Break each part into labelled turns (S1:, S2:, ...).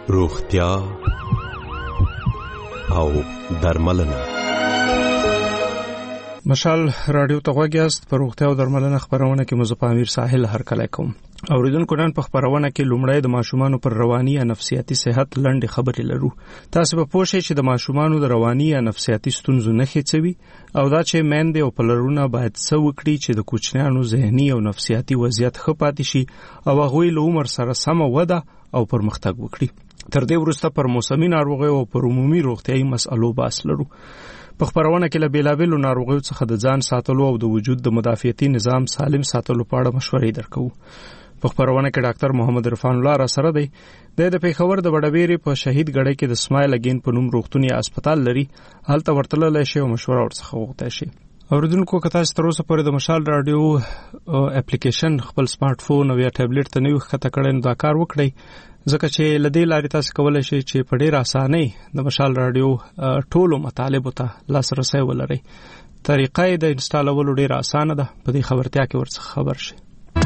S1: روغتیا او درملنه.
S2: مشال رادیو ته غوږ یاست. په روغتیا او درملنه خبرونه کې مزه امیر ساحل هرکلی کوم. اوریدونکو نن په خبرونه کې لومړی د ماشومانو پر رواني یا نفسیاتي صحت لنډې خبرې لرو. تاسو به پوه شئ چې د ماشومانو د رواني یا نفسیاتي ستونزو نښې څه وي او دا چې میندې او پلرونه باید څه وکړي چې د کوچنیانو ذهني او نفسیاتي وضعیت ښه پاتې شي او هغوی له عمر سره سمه وده او پرمختګ وکړي. تر دې وروسته پر موسمي ناروغیو او پر عمومي روغتیایي مسئلو بحث لرو. په خبرونه کې له بیلابیلو ناروغیو څخه د ځان ساتلو او د وجود د مدافعتي نظام سالم ساتلو په اړه مشورې درکوو. په خبرونه کې ډاکټر محمد عرفان الله را سره دی. د پیښور د وډبېری په شهید ګړی کې د سمایل اگین په نوم روغتون یا هسپتال لري. هلته ورتللی شي او مشوره ورڅخه وغوښتای شي. اوریدونکو که تاسو تر اوسه پورې د مشال رادیو اپلیکیشن خپل سمارټ فون او یا ټابلیټ ته نوی ښکته کړئ نو دا کار وکړئ، ځکه چې لدې لارې تاسو کولی شئ چې په ډېر اسانۍ د مشال رادیو ټولو مطالبو ته لاسرسی ولرئ. طریقه یې د انسټالولو ډېره اسانه ده. په دې خبرتیا کې ورڅخه خبر شئ.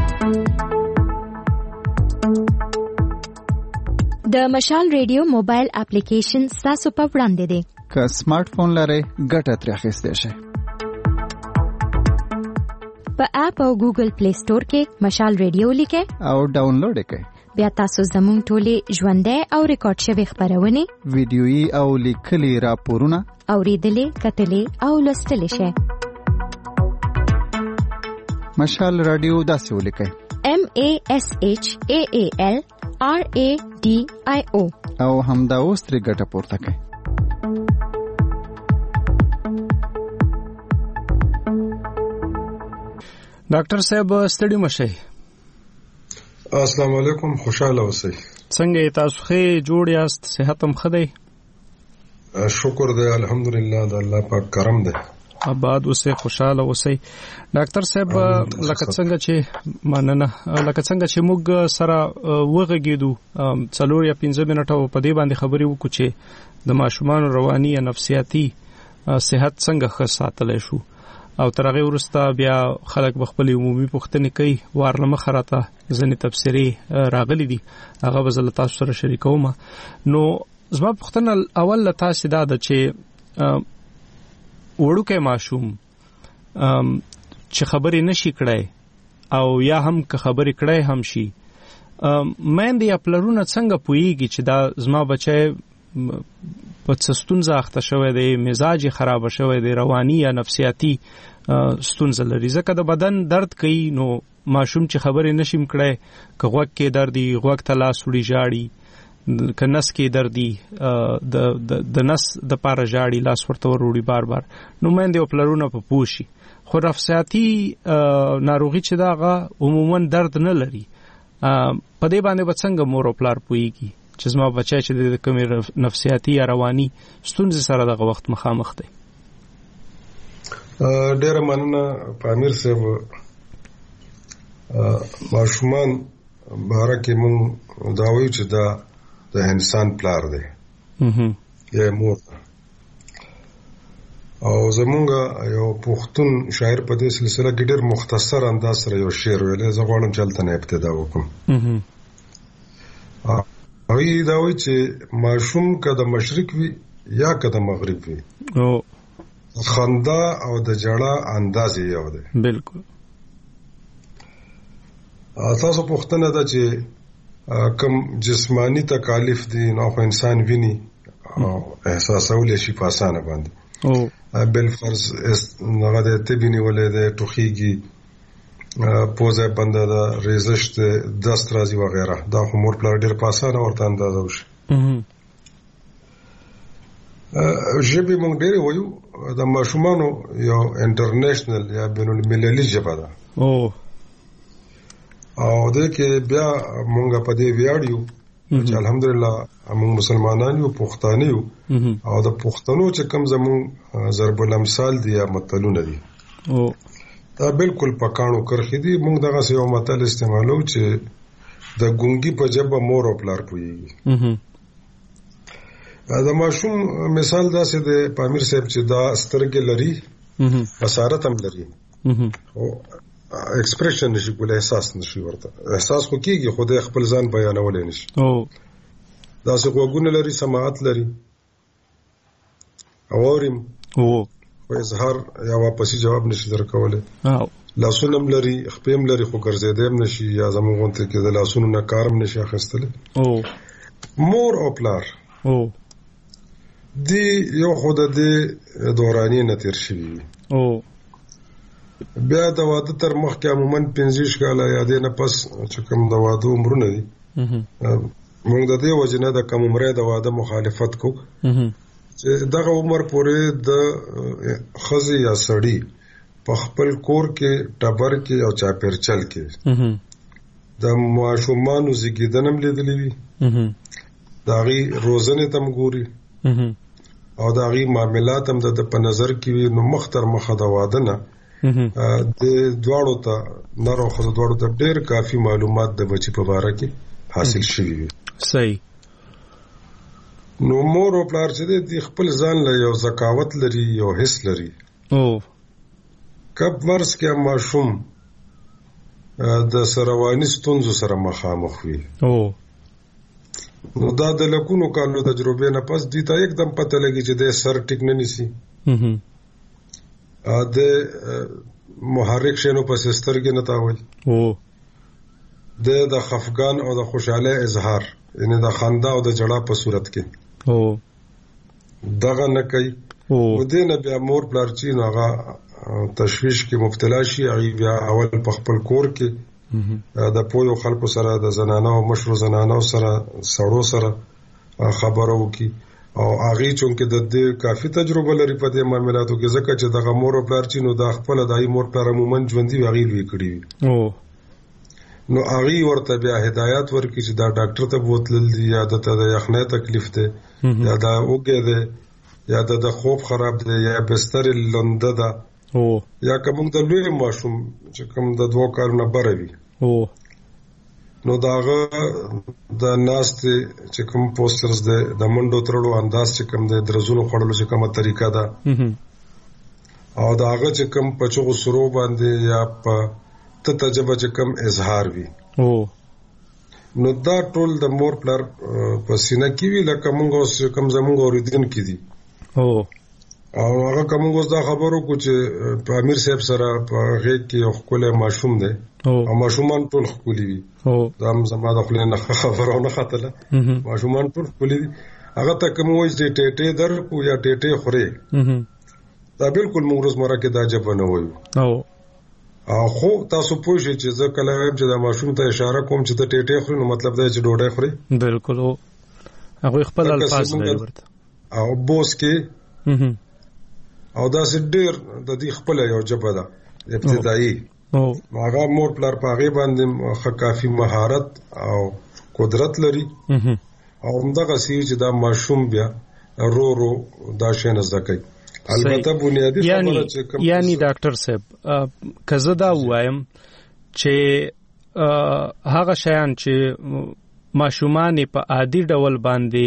S3: د مشال رادیو موبایل اپلیکیشن تاسو په وړاندې دی.
S4: که سمارټ فون لرئ ګټه ترې اخیستی شئ.
S3: په اپ او ګوګل پلی سٹور کې مشال رادیو لیکئ او
S4: ډاونلوډ یې کړئ.
S3: بیا تاسو زموږ ټولې ژوندۍ او ریکارډ شوې خبرونه،
S4: ویډیويي او لیکلي راپورونه
S3: اوریدلې، کتلې او لوستلې شئ.
S4: مشال رادیو داسې ولیکئ:
S3: MASHAALRADIO
S4: او همدا اوس ترې ګټه پورته کړئ.
S2: ډاکټر صاحب ستړي مشئ.
S5: السلام علیکم، خوشاله اوسئ.
S2: څنګه تاسو ښه جوړ یاست؟ صحت هم ښه دی؟
S5: شکر دی، الحمدلله، د الله پاک کرم دی.
S2: آباد اوسئ، خوشاله اوسئ. ډاکټر صاحب لکه څنګه چې موږ سره وغږیدو 4 یا 5 منټه په دې باندې خبرې وکړو چې د ماشومان رواني یا نفسیاتي صحت څنګه ښه ساتلی شو، او تر هغه وروسته بیا خلک به خپل عمومي پوښتنې کوي. وارله مخه راته ځینې تبصرې راغلي دي، هغه به زه له تاسو سره شریکوم. نو زما پوښتنه اول له تاسې دا ده چې وړوکی ماشوم چې خبرې نشي کړی او یا هم که خبرې کړی هم شي، میندې یا پلرونه څنګه پوهیږي چې دا زما بچی په څه ستونزه اخته شوی دی، مزاج یې خرابه شوی دی، رواني یا نفسیاتي ستونزه لري؟ ځکه د بدن درد کوي، نو ماشوم چې خبرې نشیم کړی، که غوږ کې درد وي غوږ ته لاس وړي ژاړي، که نس کې درد وي د نس دپاره ژاړي، لاس ورته وروړي بار بار، نو میندې او پلرونه په پوه شي. خو نفسیاتي ناروغي چې دا هغه عموما درد نه لري، په دې باندې به څنګه مور او پلار پوهیږي چې زما بچی چې د کومې نفسیاتي یا رواني ستونزې سره دغه وخت مخامخ دی؟
S5: ډېره مننه پامیر صاحب. ماشومان باره کې مونږ دا وایو چې دا د انسان پلار دی یا مور. او زمونږ یو پښتون شاعر په دې سلسله کې ډېر مختصر انداز سره یو شعر ویلی، زه غواړم چې هلته نه ابتدا وکړم. هغوی دا وایي چې ماشوم که د مشرق وي یا که د مغرب وي، خندا او د ژړا انداز یې یو دی.
S2: بالکل.
S5: تاسو پوښتنه ده چې کوم جسمانی تکالیف دي نو خو انسان ویني او احساسولی شي په اسانه باندې. بالفرض هغه د تبې نیولی دی، ټوخیږي، پوزه بنده ده، ریزش ده، دست راځي وغیره، دا خو مور پلار ډېر په اسانه ورته اندازه وشي. ژبې موږ ډېرې وایو، د ماشومانو یو انټرنیشنل یا بین المللي ژبه ده، او دې کې بیا موږ په دې ویاړ یو چې الحمدلله موږ مسلمانان یو، پښتانه یو، او د پښتنو چې کوم زموږ ضرب الامثال دي یا متلونه دي دا بالکل په کاڼو کرښې دي. موږ دغسې یو متل استعمالو چې د ګونګي په ژبه مور او پلار پوهېږي. د ماشوم مثال داسې دی پامیر صاحب چې دا سترګې لري، بصارت هم لري، او ایکسپریشن نشي کولی، احساس نشي ورته، احساس خو کېږي خو د خپل ځان بیانولی نشي. داسې غوږونه لري، سماعت لري، اورم
S2: او
S5: اظهار یا واپسی جواب نشي درکولای. لاسونه هم لري، خپې هم لري، خو ګرځېدی هم نشي، یا زموږ غونته کې د لاسونو نه کار هم نشي اخیستلی. مور او پلار دی یو خو د دې دوراني نه تېر شوي وي. بیا د واده تر مخکې عموماً 15 کاله یا دې نه پس چې کوم د واده عمرونه دي، موږ د دې وجې نه د کم عمرۍ د واده مخالفت کوو چې دغه عمر پورې د ښځې یا سړي په خپل کور کې، ټبر کې او چاپېرچل کې د ماشومانو زیږېدنه هم لیدلې وي، د هغې روزنې ته هم ګوري او د هغې معاملات هم د په نظر کې وي. نو مخ تر مخه د واده نه د دواړو ته، نر او ښځو دواړو ته ډېر کافي معلومات د بچي په باره کې حاصل شوي وي.
S2: صحیح.
S5: نو مور او پلار چې دی خپل ځان له یو ذکاوت لري، یو حس لري. کب ورس کې ماشوم د رواني ستونزو سره مخامخ وي، نو دا د لکونو کالو تجربې نه پس دوی ته یکدم پته لګي چې د سر ټیک نه نیسي، د محرک شینو پس سترګې نه تاوي، د خفګان او د خوشحالۍ اظهار، یعنی د خندا او د جړا په صورت کې دغه نه کوي. و دې نه بیا مور پلار چې نو هغه تشویش کې مبتلا شي، هغه بیا اول په خپل کور کې د پویو خلکو سره، د زنانو او مشرو زنانو سره، سړو سره خبرو وکړي، او هغه چونکه د دې کافي تجربه لري په دې معاملاتو کې، ځکه چې دغه مور او پلار چې نو د خپل دای مور پلار عموما ژوندۍ هغه لوي کړی وي، نو هغه ورته بیا هدایت ورکړي چې دا ډاکټر ته بوتلل دي، یا د یخنۍ تکلیف ده، یا دا اوګه ده، یا د خوب خراب ده، یا بستر لنده ده، یا کوم د لوی ماشوم چې کوم د 2 کالونو بره وي، نو داغه د ناست چې کوم پوسټرز ده، د منډو ترلو انداز چې کوم د درزونو خړلو چې کومه طریقه ده، او داغه چې کوم پچو سرو باندې یا په تجربه چې کوم اظهار وي، نو دا ټول د مور پلار په سینه کې وی، لکه موږ اوس کوم زموږ اوریدونکو دي، او هغه کوم اوس دا خبرو کو چې په امیر صاحب سره په غېږ کې یو خپل ماشوم دی، او ماشومان ټول خولي وي، دا زما د خپل نه خبرونه خاطله، ماشومان ټول خولي دي، هغه ته کوم وایي چې ټېټې در کو یا ټېټې خوري، دا بالکل موږ روزمره کې دا جبه نه وایو. خو تاسو پوه شئ چې زه کله وایم چې دا ماشوم ته اشاره کوم چې ته ټېټې خوري، نو مطلب دا چې ډوډۍ خوري.
S2: بالکل هغه خپل الفاظ دی ورته،
S5: او بوس کې او دا سې ډېر د دې خپل یو جبه ده ابتدایي، هغه مور پلار په هغه باندې کافي مهارت او قدرت لري، او همدغه سې چې دا ماشوم بیا رو رو دا شی نه زده کوي. البته بنیادی خبره چې کوم،
S2: یعنی ډاکټر صاحب کزه دا وایم چې هغه شیان چې ماشومان په عادي ډول باندې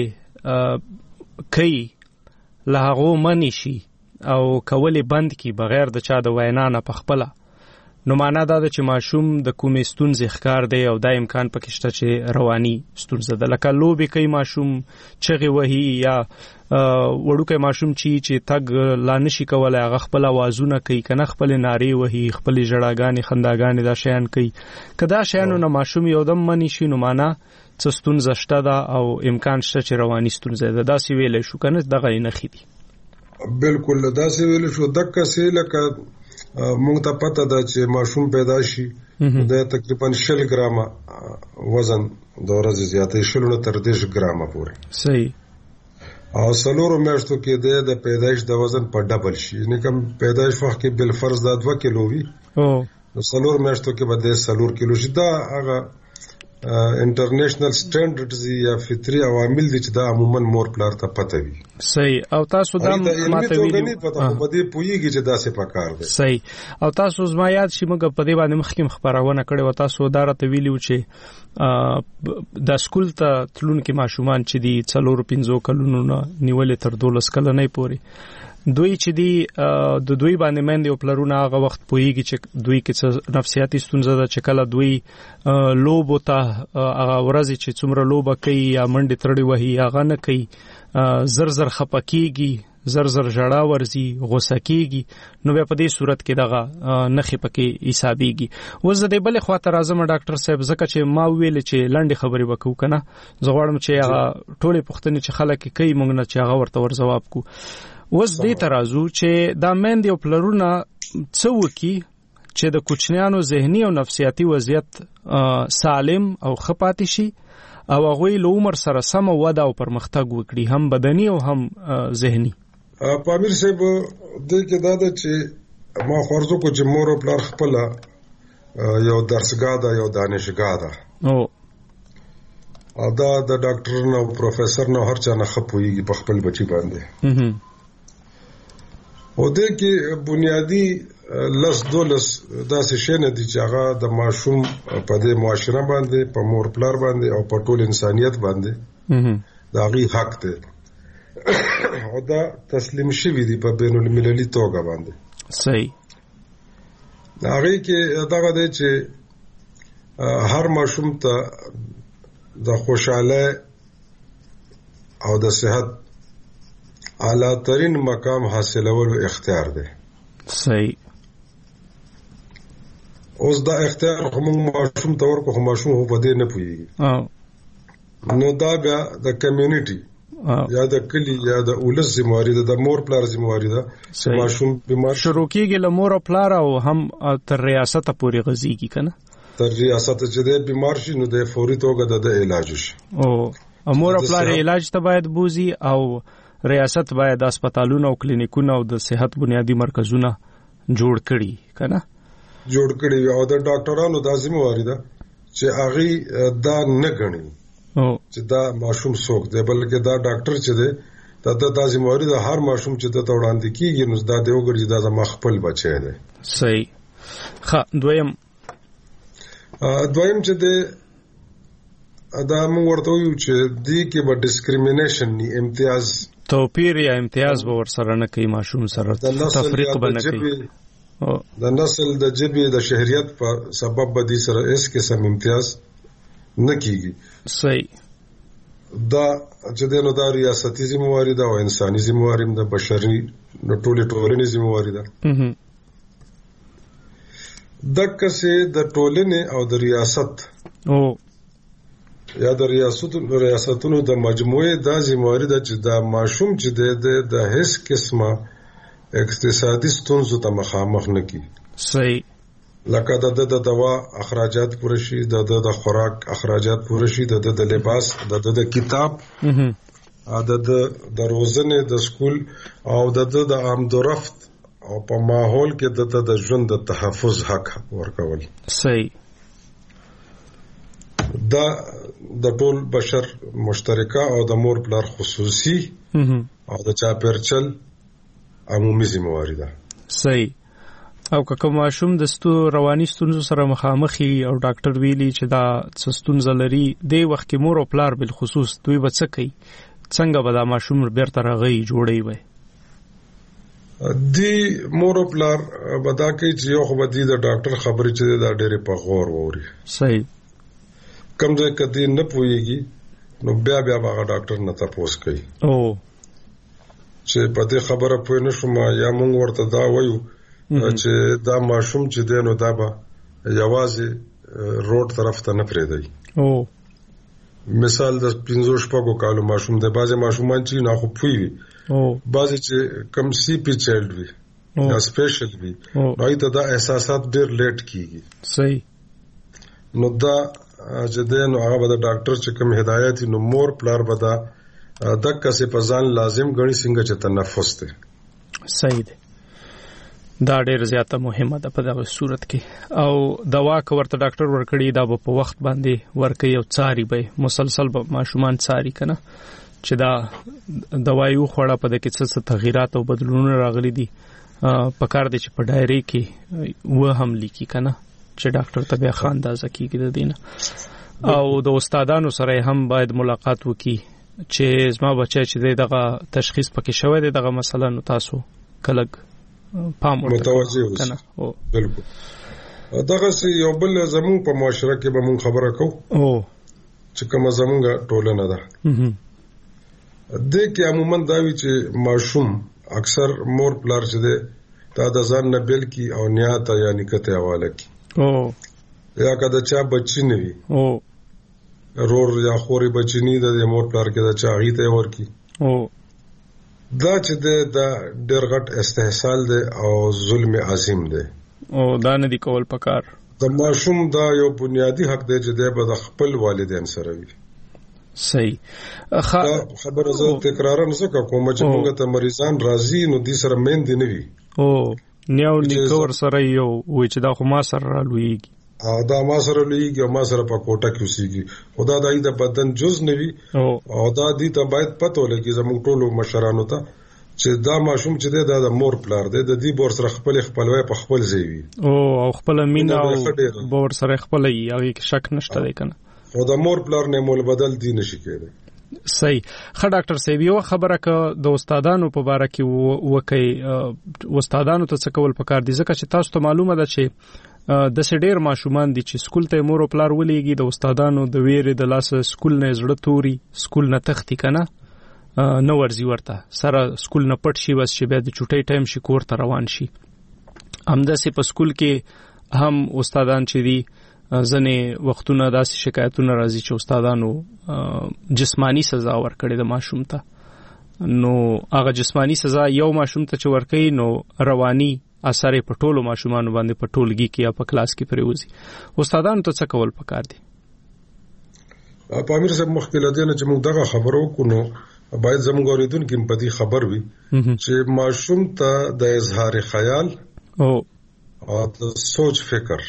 S2: کوي له هغه منی شي او کولی بند کی بغیر د چا د وینا نه پخپله، نو معنا دا ده چې ماشوم د کومې ستونزې ښکار دی او دا امکان پکې شته چې رواني ستونزه ده، لکه لوبې کوي ماشوم، چغې وهي، یا وړوکی ماشوم چې تګ لا نشي کولی هغه خپل اوازونه کوي، که نه خپلې نارې وهي، خپلې ژړاګانې خنداګانې دا شیان کوي. که دا شیانو نه ماشوم یو دم منی شي، نو معنا څه ستونزه شته ده او امکان شته چې رواني ستونزه ده. داسې ویلی شو که نه دغه یې نښې دي.
S5: بالکل داسې ویلی شو، دقه سې لکه مونږ ته پته ده چې ماشوم پیدا شي د تقریبا 20 ګرامه وزن د ورځې زیاتې 20 نه تر 10 ګرامه پورې.
S2: صحیح.
S5: او 4 میاشتو کې د پیدایش د وزن په ډبل شي، یعنی کوم پیدایش وخت کې بل فرض دا 2 کیلو وي، نو 4 میاشتو کې به د 4 کیلو شي. دا هغه انټرنیشنل سټانډرډز یا فطري عوامل دي چې دا عموما مور پلار ته پته وي.
S2: صحیح. او تاسو دا ماته ویلي
S5: په دې پوېږي چې دا څه پکار دی.
S2: صحیح. او تاسو زما یاد شي موږ په دې باندې مخکې خبرونه کړې و، تاسو دا راته ویلي چې د سکول ته تلونکي ماشومان چې دي 4-5 کلونو نه نیولې تر 12 کلنۍ پورې دوی چې دی د دوی باندې مند او پلرونه هغه وخت پويږي چې دوی کې نفسیاتي ستونزه ده چې کله دوی لوب ته هغه ورځ چې څومره لوب کوي یا منډه ترړي وهي هغه نه کوي زر خپکیږي زر ژړا ورزي غوسه کیږي نو په دې صورت کې دغه نخې پکې حسابيږي. وزه دې بل خواته راځم ډاکټر صاحب زکه چې ما ویل چې لنډي خبرې وکړو کنه زه غواړم چې هغه ټولې پوښتنې چې خلک کوي موږ نه چې هغه ورته ور جواب کو. وز دې ترازو چې دا مند یو پلرونه څه وکي چې د کوچنیانو ذهني او نفسیاتي وضعیت سالم او خپاتې شي او هغه له عمر سره سم وده او پرمختګ وکړي هم بدني او هم ذهني.
S5: پامیر صاحب دې کې دا ده چې ما فرض کو چې مور او پلار خپل یو درسګاه ده یو دانشګاه ده او دا د ډاکټر نو پروفیسور نو هر چا نه خپويږي په خپل بچي باندې او دې کې بنیادی لس دولس داسې شی نه دي چې هغه د ماشوم په دې معاشره باندې په مور پلار باندې او په ټول انسانيت باندې دا غي حق دی او دا تسلیم شوی دی په بین المللي توګه باندې
S2: صحیح.
S5: هغه کې دا غواړي چې هر ماشوم ته د خوشاله او د صحت اعلی ترین مقام حاصلولو اختیار دی.
S2: صحیح.
S5: اوس دا اختیار کوم ماشوم ته ورکو ماشوم په دې نه پويږي نو دا بیا د کمیونټي یا د کلی یا د اولس ذمہواری ده د مور پلار ذمہواری ده ماشوم بیمار
S2: شروع کیږي له مور او پلار او هم تر ریاست پورې غزيږي کنه
S5: تر ریاست چې د بیمار شي نو د فوري توګه د علاج شي
S2: او مور او پلار علاج ته باید بوزي او ریاست باید هسپتالونه او کلینیکونه او د صحت بنیادی مرکزونه جوړ کړي کنه
S5: جوړ کړي او د ډاکټرانو د ذمہواری ده چې هغه دا نه غني چې دا ماشوم څوک دی بلکې دا ډاکټر چې دی دا ذمہواری ده هر ماشوم چې د وړاندې کیږي نو دا د وګړي دا زما خپل بچی دی.
S2: صحیح. دویم
S5: چې دی دا موږ ورته ویو چې دی کې به ډیسکریمینیشن ني امتیاز
S2: توپیر یا امتیاز به ورسره نه کوي ماشوم سره تفریق به نه کوي
S5: د نسل د جبې د شهریت په سبب به دي سره اس قسم امتیاز نه کیږي.
S2: صحیح.
S5: دا چې دنو دا ریاستي ذمہواری ده او انساني ذمہواری ده بشري د ټولنې ذمہواری ده دغه څه د ټولنې او د ریاست یا د ریاستونو د مجموعه د ذمہواری ده چې دا ماشوم چې د هیڅ قسمه اقتصادي ستونزو ته مخامخ نه کی.
S2: صحیح.
S5: لکه د دوا اخراجات پوره شي د خوراک اخراجات پوره شي د لباس د کتاب د روزنه د سکول او د آمد و رفت او په ماحول کې د ژوند د تحفظ حق ورکول.
S2: صحیح.
S5: دا د ټول بشر مشترکه او د مور پلار خصوصي او د چاپیرچل عمومي ذمہواری ده.
S2: صحیح. او که ماشوم د رواني ستونزو سره مخامخي او ډاکټر ویلي چې دا ستونزه لري د وخت کې مور او پلار بل خصوص دوی به څه کوي څنګه به دا ماشوم بیرته راغی جوړي وي
S5: دی مور او پلار به دا کوي چې یو خو به د ډاکټر خبرې چې دا ډېرې په غور ووري.
S2: صحیح.
S5: کوم ځای کې دی نه پويږي نو بیا هغه ډاکټر نه تاسو کوي چې په دې خبره پوه نه شوم یا مونږ ورته دا وایو چې دا ماشوم چې دی نو دا به یوازې روډ طرف ته نه پرېږدي. مثال د 15 کالو ماشوم دی بعضې ماشومان چې نه خو پوي وي بعضې چې کم سی پی چایلډ وي یا سپیشل وي نو هغوی ته دا احساسات ډېر لیټ کیږي.
S2: صحیح.
S5: نو دا چې دی نو هغه به د ډاکټر چې کوم هدایت نو مور پلار به دا دغه څه په ځان لازم ګڼي څنګه چې تنفس دی.
S2: صحیح دی. دا ډېر زیاته مهمه ده په دغه صورت کې او دوا که ورته ډاکټر ورکړي دا په وخت باندې ورکړي او څاري به مسلسل به ماشومان څاري کنه چې دا دوايي خوړه په دغه څه تغیرات او بدلونونه راغلي دي په کار دي چې په ډایري کې و هم لیکي کنه چې ډاکټر ته بیا خاندازه کیږي د دینه او د استادانو سره هم باید ملاقات وکړي چې زما بچی چې دغه تشخیص پکې شوی دی دغه مثلا نو تاسو کله پام
S5: متوجه اوسئ. بالکل دغه سي یو بل زمون په معاشره کې به مون خبره کوو چې کوم زمونږه ټولنه ده د کې عموما دا وی چې ماشوم اکثر مور پلار چې ده دا د ځان نه بل کی او نیاته یا نکته حواله کی یا کده چا بچی نه وي رور یا خوري بچی نه د مور پلار کې دا چا غیته ورکی دا چې دا ډېر غټ استحصال ده او ظلم عظیم ده
S2: او دا نه دی کول پکار.
S5: د ماشوم دا یو بنیادی حق دی چې د به خپل والدین سره وي.
S2: صحیح
S5: خبره زه تکرار نه کوم چې موږ ته مریضان راځي نو دې سره مین دي نه وي
S2: نیو نیکور سره یو و چې دا خو ما سره لویږي
S5: دا ما سره لویږي او ما سره په کوټه کې اوسېږي خدا دای د بدن جز نه وي او دا دې ته باید پته ولګي زموږ ټولو مشرانو ته چې دا ماشوم چې دا د مور پلار دی د دې بور سره خپلوي په خپل ځای وي
S2: او خپل مینا او بور سره خپل یي هغه شک نشته دی کنه
S5: او د مور پلار نه مول بدل دي نشي کېږي.
S2: صحیح. خا ډاکټر صاحب یو خبره ک د استادانو په باره کې وکي استادانو ته څه کول پکار دي ځکه چې تاسو ته معلومه ده چې د سډیر ماشومان دي چې سکول ته مور او پلار ولېږي د استادانو د ویرې د لاس سکول نه زړه توري سکول نه تختی کنه نو ورزي ورته سره سکول نه پټ شي بس چې بیا د چټي ټایم شي کور ته روان شي. همداسې په سکول کې هم استادان چې دي ځنې وختونه داسې شکایتونه راځي چې استادانو جسمانی سزا ورکړي د ماشوم ته نو هغه جسمانی سزا یو ماشوم ته چې ورکړي نو رواني اثر په ټولو ماشومانو باندې په ټولګي کې یا په کلاس کې پریوزي استادانو ته څه کول پکار دي؟
S5: په امیر صاحب مخکې لدینه چې موږ دغه خبرو کو نو باید زموږ اوریدونکو په دې خبر وي چې ماشوم ته د اظهار خیال او د سوچ فکر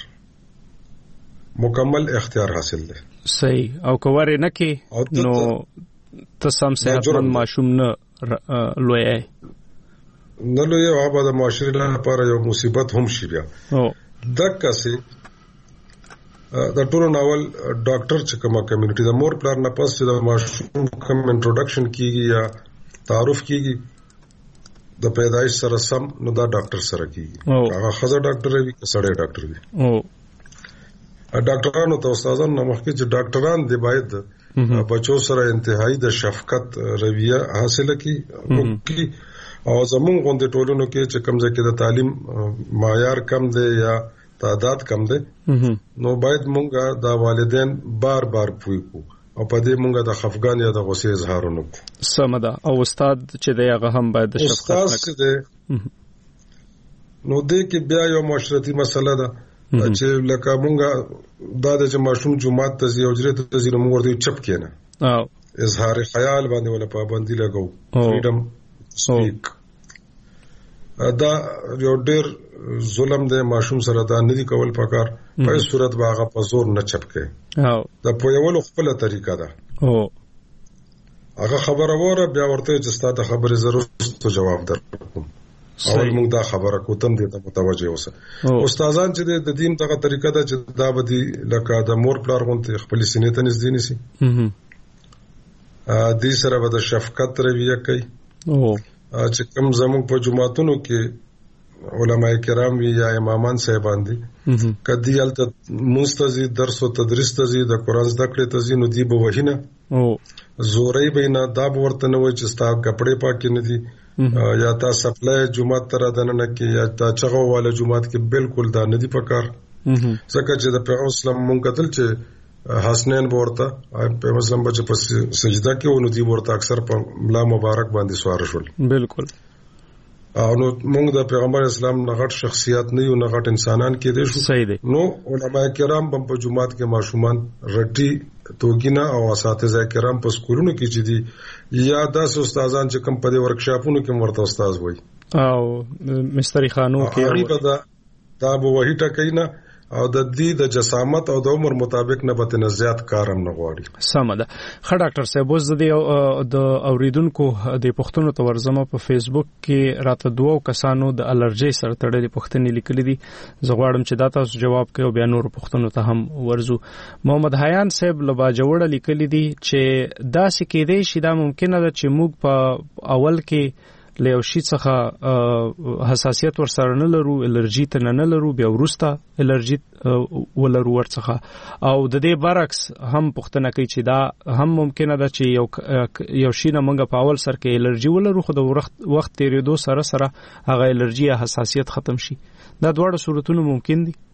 S5: مکمل اختیار حاصل ده.
S2: صحیح. او کواره نه کې نو تسم صحتمند ماشوم نه لوی
S5: نه لوی او په د معاشري لپاره یو مصیبت هم شي بیا دغه سي د ټولو ناول ډاکټر چې کومه کمیونټي د مور پلار نه پس چې د ماشوم کوم انټروډکشن کیږي یا تعارف کیږي د پیدایش سره سم نو دا ډاکټر سره کیږي هغه خزه ډاکټر وي که سړی ډاکټر وي ډاکټرانو ته استادانو نه مخکې چې ډاکټران دی باید بچو سره انتهایی د شفقت رویه حاصله کړي او زمونږ غونډې ټولنو کې چې کوم ځای کې د تعلیم معیار کم دی یا تعداد کم دی نو باید مونږه د والدین بار بار پوي کو او په دې مونږه د خفګان یا د غوسې اظهار وکړو.
S2: سمه ده. او استاد چې دی هغه هم باید د شفقت
S5: وکړي نو دې کې بیا یو معاشرتي مسله ده چې لکه مونږه دا د ماشوم جمعات ته زی او جره ته زی نو موږ ورته چپ کېنه اظهار خیال باندې ولا پابندي لګاو فریډم سپیک دا یو ډېر ظلم دی ماشوم سره دا نه دی کول پکار په صورت باغه په زور نه چپ کې دا په یو خپل طریقه ده هغه خبره وره بیا ورته چې ستاسو خبره ضرورت جواب درکوم اول موږ دا خبره کوتم دې ته متوجه اوسه استادان چې د دین دغه طریقه ده چې دا بدی لکه د مور پلار غونته خپل سینې ته نږدې نسی دې سره به د شفقت رویه کوي چې کوم زموږ په جماعتونو کې علماء کرام وی یا امامان صاحبان دي کدی الته مستزي درس او تدریس ته د قران زده کړې ته نو دی به وهینه زورې بینه دا ورته نه وای چې ستا کپڑے پاک نه دي یا تا سپلای جمعات تر دننه کې یا تا چغو والا جمعات کې بالکل دا نه دي پکار ځکه چې د پیغمبر اسلام مونږ کتل چې حسنین ورته پیغمبر اسلام بچ په سجده کې ونو دي ورته اکثر په ملا مبارک باندې سوار شول
S2: بالکل
S5: او نو موږ د پیغمبر اسلام نه غټ شخصیت نه یو نه غټ انسانان کې دي شو نو علماء کرام په جمعات کې ماشومان رټي توګینا او اساتذه کرام په سکولونو کې چې دي یا داس استادان چې کوم په دې ورکشاپونو کې ورته استاد وای
S2: او مستری خانو کې
S5: دا به وਹੀ ټکینا او د دې د جسامت او د عمر مطابق نه به نه زیات کارم نه غواړي.
S2: سمه ده. ښه ډاکټر صاحب، اوس د اوریدونکو د پوښتنو ته ورځم. په فیسبوک کې راته 2 کسانو د الرجی سره تړلې پوښتنې لیکلې دي. زه غواړم چې دا تاسو جواب کړئ او بیا نور پوښتنو ته هم ورځو. محمد حیان صاحب له باجوړه لیکلي دي چې داسې کېدای شي، دا ممکنه ده چې موږ په اول کې له یو شي څخه حساسیت ورسره نه لرو، الرجی ته نه لرو، بیا وروسته الرجی ولرو ورڅخه، او د دې برعکس هم پوښتنه کوي چې دا هم ممکنه ده چې یو شي نه موږ په اول سر کې الرجی ولرو، خو د وخت تیریدو سره سره هغه الرجی یا حساسیت ختم شي. دا دواړه صورتونه ممکن دي.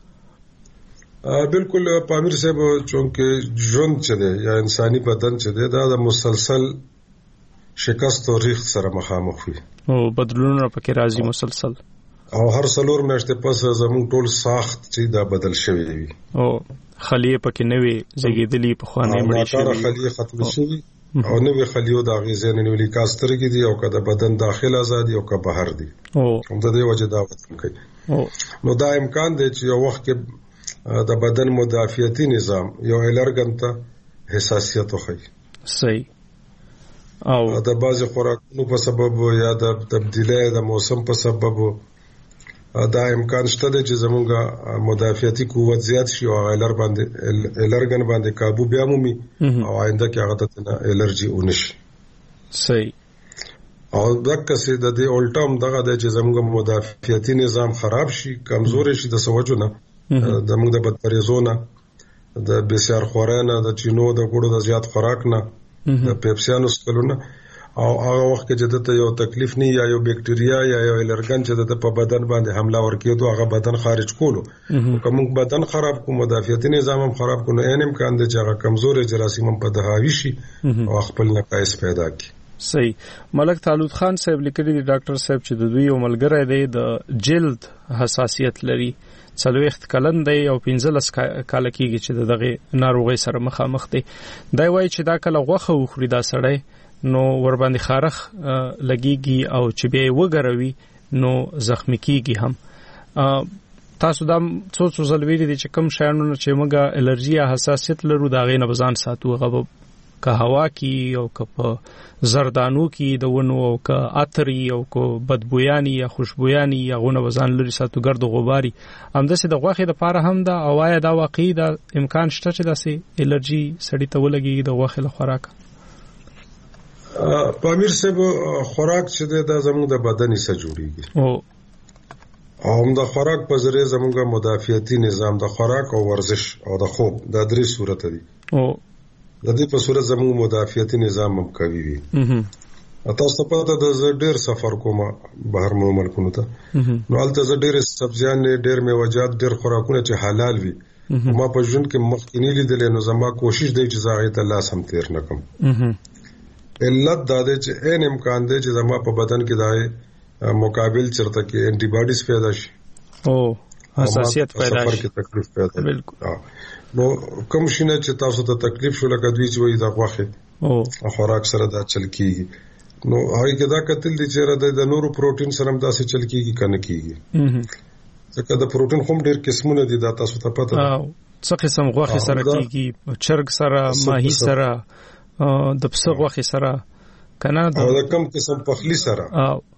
S5: بالکل پامیر صاحب، چونکه ژوند چې دی یا انساني بدن چې دی دا د مسلسل شکست او ریخت سره مخامخ وي
S2: او بدلونونه پکې راځي مسلسل،
S5: او هر 4 میاشتې پس زموږ ټول ساخت چې دا بدل شوی وي او
S2: خلیه پکې نوې زیږیدلې په خوانې مړې شوی،
S5: خلیه ختم شوی او نوې خلیو د غذا نوې کاسترګي دي او کده بدن داخل آزادي او که بهر دي، هم د دې وجه دا وکړي. نو دا امکان دی چې یو وخت کې د بدن مدافعتي نظام یو الرګن ته حساسیت وخی.
S2: صحیح.
S5: او د بعض خوراکونو په سبب یا د تبدیلی د موسم په سبب دا امکان شته چې زموږه مدافعتي قوت زیات شي او الرګن باندې قابو بیا مومي او آینده کې هغه ته الرجی ونشي.
S2: صحیح.
S5: او دغه څه د دې الټم دغه د چې زموږه مدافعتي نظام خراب شي، کمزوري شي د سوجونه د موږ د بدپریزونه، د بسیار خورانه، د چینو د ګړو د زیات خوراک نه، د پیپسیانو سکلونه، او هغه وخت کې چې دته یو تکلیف نه یا یو بکټریا یا یو الرګن چې دته په بدن باندې حمله ورکېدو هغه بدن خارج کولو، کوم بدن خراب کو مدافعتي نظام هم خراب کو، نه امکان دی چې هغه کمزوري جراثیم په دهاوی شي او خپل نقایص پیدا کړي.
S2: صحیح. ملک طالوت خان صاحب لیکلي دي ډاکټر صاحب چې د دوی یو ملګری دی د جلد حساسیت لري، 40 کلن دی او 15 کال کېږي چې دغه ناروغي سره مخامخ دی. دا وایي چې دا کله غوښه وخوري دا سړی نو ور باندې خارخ لګيږي او چې به وګروي نو زخمی کېږي هم. تاسو دا څو ځل ویلي دي چې کوم شیانو چې موږ الرجی یا حساسیت لرو دا غي نه بزان ساتو، هغه که هوا کی او که په زردانو کی د ونو او که عطر او که بدبویانی یا خوشبویانی یا غونه وزن لري ساتو ګرد غباري همداسې د غوښې د پاره هم دا اوایا دا واقعي دا امکان شته چې داسې الرجی سړی ته ولګي د غوښې له خوراک.
S5: پامیر صاحب، خوراک چې دا زموږ د بدن څخه جوړیږي او هم د خوراک په ذریعه زموږ مدافعتي نظام د خوراک او ورزش او د خوب دا 3 صورت دي. د دې په صورت زموږ مدافعتي نظام هم قوي وي. تاسو په پته د ډېر سفر کومه بهر ملکونو ته، نو هلته زه ډېر سبزیان، ډېر میوه‌جات، ډېر خوراکونه چې حلال وي ما په ژوند کې مخکې نه لیدلې، نو زما کوشش دی چې زه هغې ته لاس هم تیر نه کړم. علت دا دی چې عین امکان دی چې زما په بدن کې دا مقابل چرته کې انټي باډیز پیدا شي
S2: او حساسیت پیدا شي،
S5: کې تکلیف پیدا.
S2: بالکل.
S5: نو کوم شینه چې تاسو ته تکلیف شو لکه دوی چې وایي دا غوښه او خوراک سره دا چل کیږي، نو هغه کې دا کتل دي چې د نورو پروتین سره هم داسې چل کیږي کنه کیږي، ځکه د پروتین هم ډېر قسمونه دي، دا تاسو ته پته ده.
S2: څه قسم غوښه سره کیږي؟ چرګ سره، ماهی سره، د پسه غوښه سره کنه،
S5: او د کم قسم پخلی سره،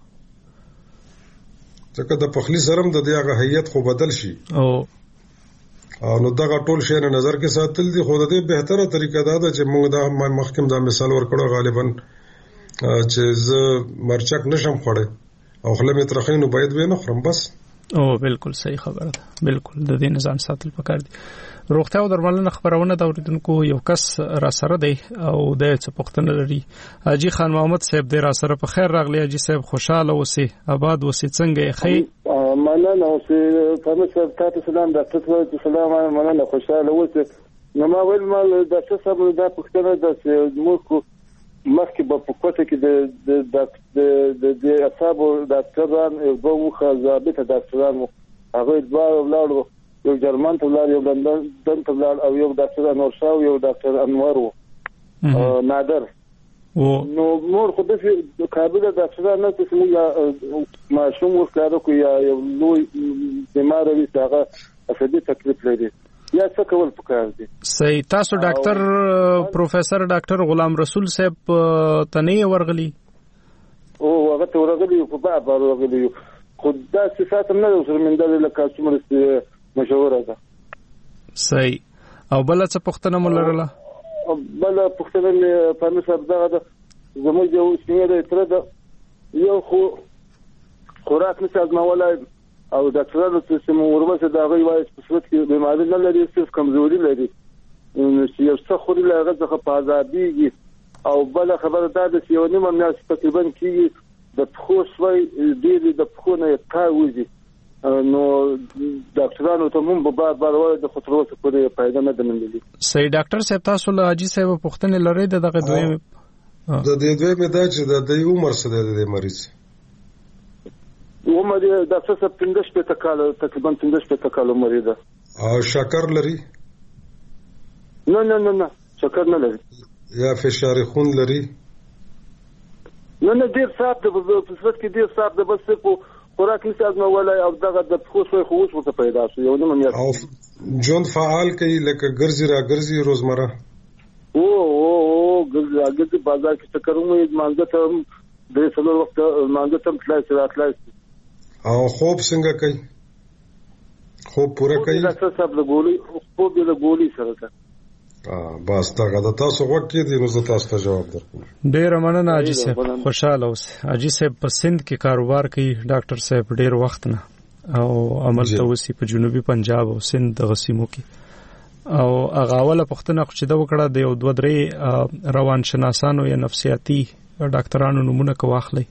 S5: ځکه د پخلی سره هم د دې هغه هیئت خو بدل شي او نو دغه ټول شی نه نظر کې ساتل دي. خو د دې بهتره طریقه دا ده چې موږ دا مخکې دا مثال ورکړو غالبا چې زه مرچک نشم خوړی او خله مې ترخی نو باید به نه خورم بس.
S2: او بالکل صحیح خبره ده. بالکل د دې نظام ساتل پکار دي. روغتیا او درملنه خبرونه د اوریدونکو یو کس را سره دی او د څه پوښتنه لري. حاجی خان محمد صاحب دې را سره په خیر راغلی. حاجی صاحب خوشاله اوسئ، آباد اوسئ، څنګه یې خیر؟
S6: مننه اوسئ. پرمختګ تاسو سلام ډاکټر سلام، مننه خوشاله اوسئ. نو ما ویل ما د څه سبب دا پوښتنه ده چې موږ مخکې په کوټه کې د اعصابو ډاکټران یو دوه ضابط ډاکټران هغه دوه ولاړو، یو جرمن ته ولاړ، یو لندن ته ولاړ، او یو ډاکټر انور شاه او یو ډاکټر انور و نادر. نو نور خو د کابل ډاکټران نه چې موږ ماشوم ورکړو کو یا یو لوی بیمار وي هغه عصبي تکلیف لري یا څه کول پکار دي.
S2: صحیح. تاسو ډاکټر پروفیسور ډاکټر غلام رسول صاحب تنه ورغلی
S6: او هغه ته ورغلی په بابا ورغلی خدای صفات نه اوسر من دل لکه څومره مشوره ده.
S2: صحیح. او بل څه پوښتنه ملرله؟
S6: بل پوښتنه مې په نسب دغه زموږ یو سینه تر ده یو خو خوراک نشي ازمولای او ډاکټرانو چې ورمسه دا غوي وایي په صورت کې بیماری نه لري صرف کمزوري لري چې یو څه خوري لږه څه په آزاديږي او بل خبره دا ده چې یو نیمه میاشت تقریبا کې د پخوسوي ډېری د پخونه کاوځي نو ډاکټرانو ته مونږ به بار وایي د خطر وسه پورې پیدا نه دمنلي.
S2: صحیح. ډاکټر صاحب تاسو له حاجی صاحب پوښتنه لرئ دغه دویم
S5: د دې دویم دا چې د عمر سره د مریض
S6: عمر د 15 کال تقریبا 15 کال عمر ده.
S5: او شکر لري؟
S6: نه شکر نه لري.
S5: یا فشار خون لري؟
S6: نه ډیر صاحب د صفت کې ډیر صاحب د بس په خوراک نشي ازمولای او دغه د خوشوي خوش ورته پیدا شو یو نه مې
S5: او جون فعال کوي لکه ګرځي روزمره
S6: او ګرځي بازار کې څه کوم مانځه ته د څلور وخت مانځه ته تلای
S5: او خوب څنګه کوي؟ خوب پوره کوي؟
S6: ډاکټر صاحب له ګولي سره ده.
S5: بس دا تاسو وکړئ دي نو زه تاسو ته جواب درکوم.
S2: ډیر مننه حاجی صاحب. خوشاله اوس. حاجی صاحب په سند کې کاروبار کوي ډاکټر صاحب ډیر وخت نه او عمل ته وسی په جنوبي پنجاب او سند د غسیمو کې او اغاوله پښتنه خو چې دا وکړه د یو 2-3 روان شناسانو یا نفسیاتي ډاکټرانو نمونه کو واخلي.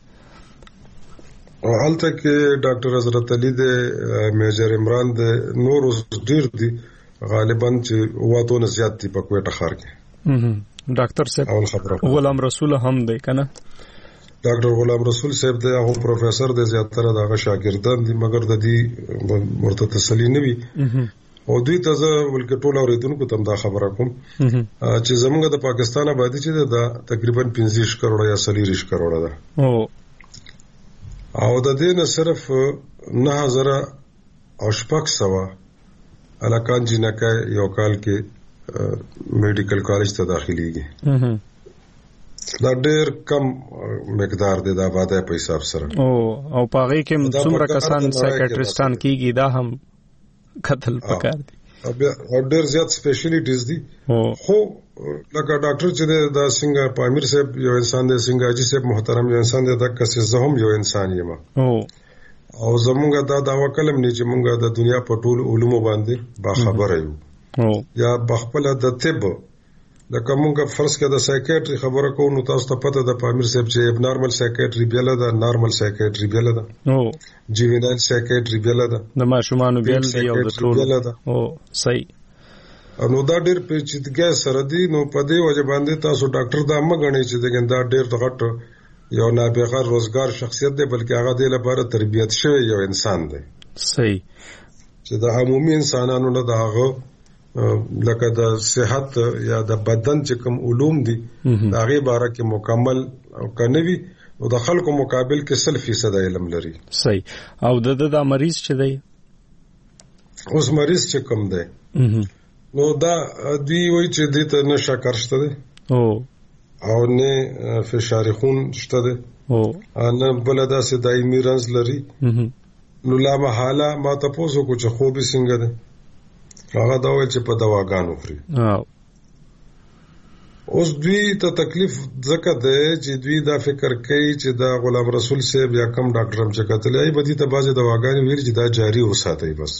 S5: حالته کې ډاکټر حضرت علي د میجر عمران د نور ډیر دي غالبا چې واتونه زیات دي په کوټه خار کې.
S2: ډاکټر صاحب غلام رسول هم دی کنه؟
S5: ډاکټر غلام رسول صاحب د هغه پروفیسور د زیاتره دغه شاګردان دي مګر د دې ورته تسلی نه وي او دوی ته ولکه ټول اوریدونکو ته دا خبره کوم چې زمونږ د پاکستان آبادی چې د تقریبا 15 کروڑ یا 30 کروڑ ده او د دې نه صرف 9000 او 600 الکان جنکه یو کال کې میډیکل کالج ته داخليږي. دا ډېر کم مقدار دی د آبادی په حساب سره
S2: او پاغي کې څومره کسان سایکیاټریستان کیږي دا هم قتل پکار دي
S5: او ډېر زیات سپیشلیټیز دي. خو لکه ډاکټر چې د څنګه پامیر صاحب یو انسان دی څنګه حاجی صاحب محترم یو انسان دی د کسې زه هم یو انسان یم او زمونږ دا داوا کلم نه چې مونږ د دنیا په ټول علومو باندې با خبره یو یا بخپل د طب لکه مونږ فرض کړه د سایکیاټری خبره کوو نو تاسو ته پته ده پامیر صاحب چې نارمل سایکیاټری بیل ده نارمل سایکیاټری بیل ده جیوینال سایکیاټری بیل ده
S2: د ماشومان بیل دی او د ټول صحیح
S5: نو دا ډېر پیچیدګي سره دی نو په دې وجه باندې تاسو ډاکټر دا مګنئ چې دا ډېر غټ یو نابغه روزګار شخصیت دی بلکې هغه د لپاره تربیت شوی یو انسان دی.
S2: صحیح.
S5: چې د عمومي انسانانو نه د هغه لکه د صحت یا د بدن چې کوم علوم دي هغه باره کې مکمل او کنوي او د خلکو مقابل کې 100% علم لري.
S2: صحیح. او د مریض چې دی
S5: اوس مریض چې کوم دی نو دا دوی وایي چې دې ته نه شکر شته دی او نه فشار خون شته دی نه بل داسې دایمي رنځ لري نو لا محاله ما تاسو کو چې خوب څنګه دی هغه دا وایي چې په دواګانو خوري. اوس دوی ته تکلیف ځکه دی چې دوی دا فکر کوي چې دا غلام رسول صاحب یا کم ډاکټر هم چې کتلای به دي ته بعضې دواګانې ویل چې دا جاری وساتي بس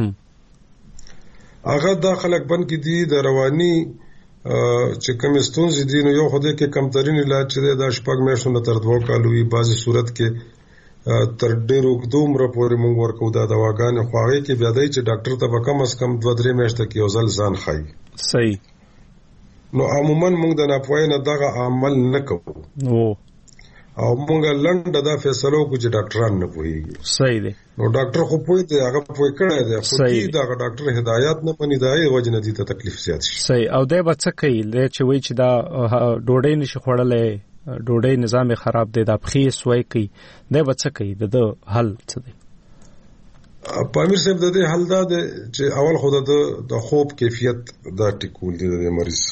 S5: هغه دا خلک بند کې دي د رواني چې کوم ستونزې دي نو یو خدای کې کمترین علاج چې د شپږ میاشتو نه تر 2 کالو وي بعضې صورت کې تر ډېر اوږد عمره پورې موږ ورکو دا دواګانې خو هغې کې بیا دی چې ډاکټر ته به کم از کم 2-3 میاشته کې یو ځل ځان ښایي.
S2: صحیح.
S5: نو عموما موږ د ناپوهۍ نه دغه عمل نه کوو او موږ لنډه دا فیصله وکړو چې ډاکټران نه پوهېږي.
S2: صحیح دی.
S5: نو ډاکټر خو پوه دی هغه پوه کړی دی خو چې دغه ډاکټر هدایات نه مني د هغې وجې نه دي ته تکلیف زیات شي.
S2: صحیح. او دی به څه کوي دی چې وایي چې دا ډوډۍ نشي خوړلی ډوډۍ نظام خراب دی دا پښې سوی کوي دی به څه کوي د حل څه دی؟
S5: پامیر صاحب د دې حل دا دی چې اول خو د خوب کیفیت دا ټیکول دی د مریض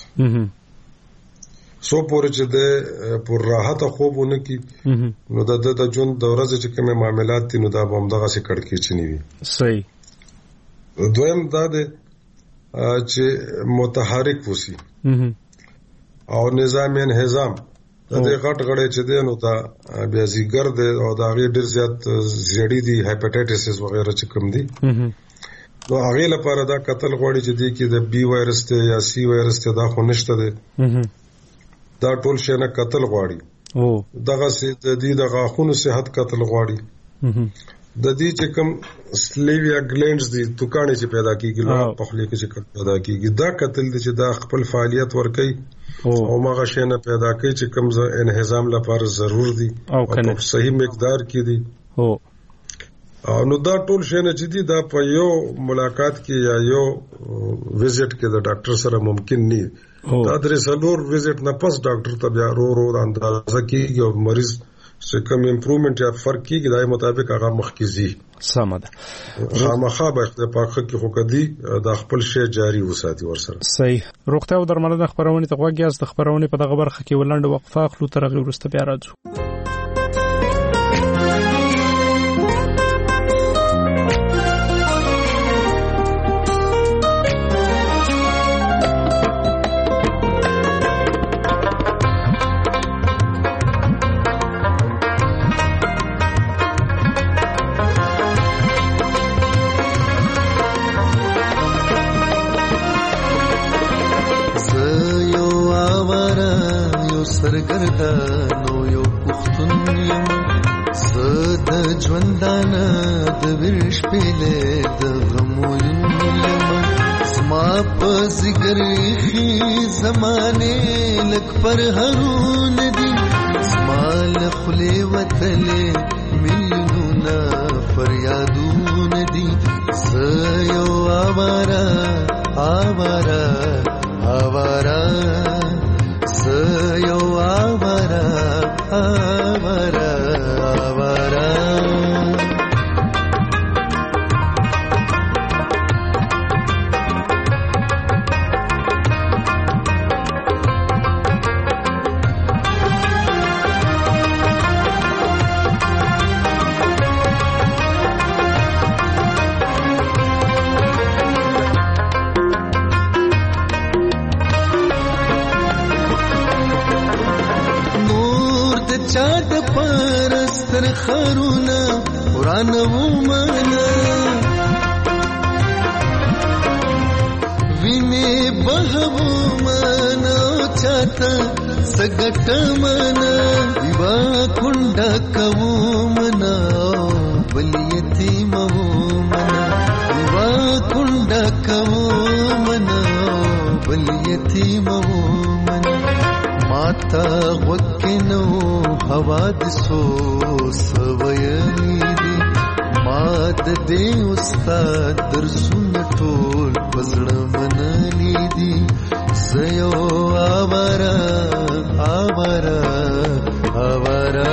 S5: سو پورې چې د پر راحت خوبونه کی نو د ژوند د ورځې چې کومه معاملات دي نو دا به همدغه سي کړکې چني وي.
S2: صحیح.
S5: دویم دا دی چې متحرک وسی او نظام انهزام د غټ غړې چې دی نو دا بیا زیګر دی او دا غي ډیر زیات زیړی دی هایپاټایټس وغیرہ چې کوم دي نو هغه لپاره دا قتل غوړي چې دی کې د بي وایرس ته یا سي وایرس ته دا خو نشته دی دا ټول شي نه قتل غواړي دغه سي د دې د غاخونو صحت قتل غواړي د دې چې کوم سلیویا گلینډز دي توکانې چې پیدا کیږي لا په خله کې چې پیدا کیږي دا قتل دي چې دا خپل فعالیت ورکي او ماغه شي نه پیدا کوي چې کوم انهزام لپاره ضرور دي او په صحیح مقدار کې دي نو دا ټول شي نه چې دي دا په یو ملاقات کې یا یو وزټ کې د ډاکټر سره ممکن نه دا درې څلور وزټ نه پس ډاکټر ته بیا رو اندازه کیږي او مریض چې کوم امپروومنت یا فرق کیږي دای مطابق هغه مخکزي
S2: سم ده
S5: خامخا به د پاکه کې خو کدي د خپل شی جاری وساتي ورسره.
S2: صحیح. روغتیا او درملنه خبرونه ته غوږی است. خبرونه په دغه برخه کې ولند وقفه خلو تر غو ورسته بیا راځو.
S7: سرګردانو یو پښتون یم زد ژوندانه د ورش پېلې د غمو یم زما په زګرخي زمانه لک پر هرون دي زما لخلې وتلې ملونه فریادون دي زيو آوارا آوارا آوارا زيو آوارا آوارا آوارا چاد پرستر خرونا قرآن ومانا وینه بهو مانا چاتا سگٹ مانا دیوا کنڈا کو منا بلیتی مو منا دیوا کنڈا کو منا بلیتی مو منا ماتا وکنو حوادثو سویلی دی مات دے استاد درسون ټول پزړه منلی دی زيو آوارا آوارا آوارا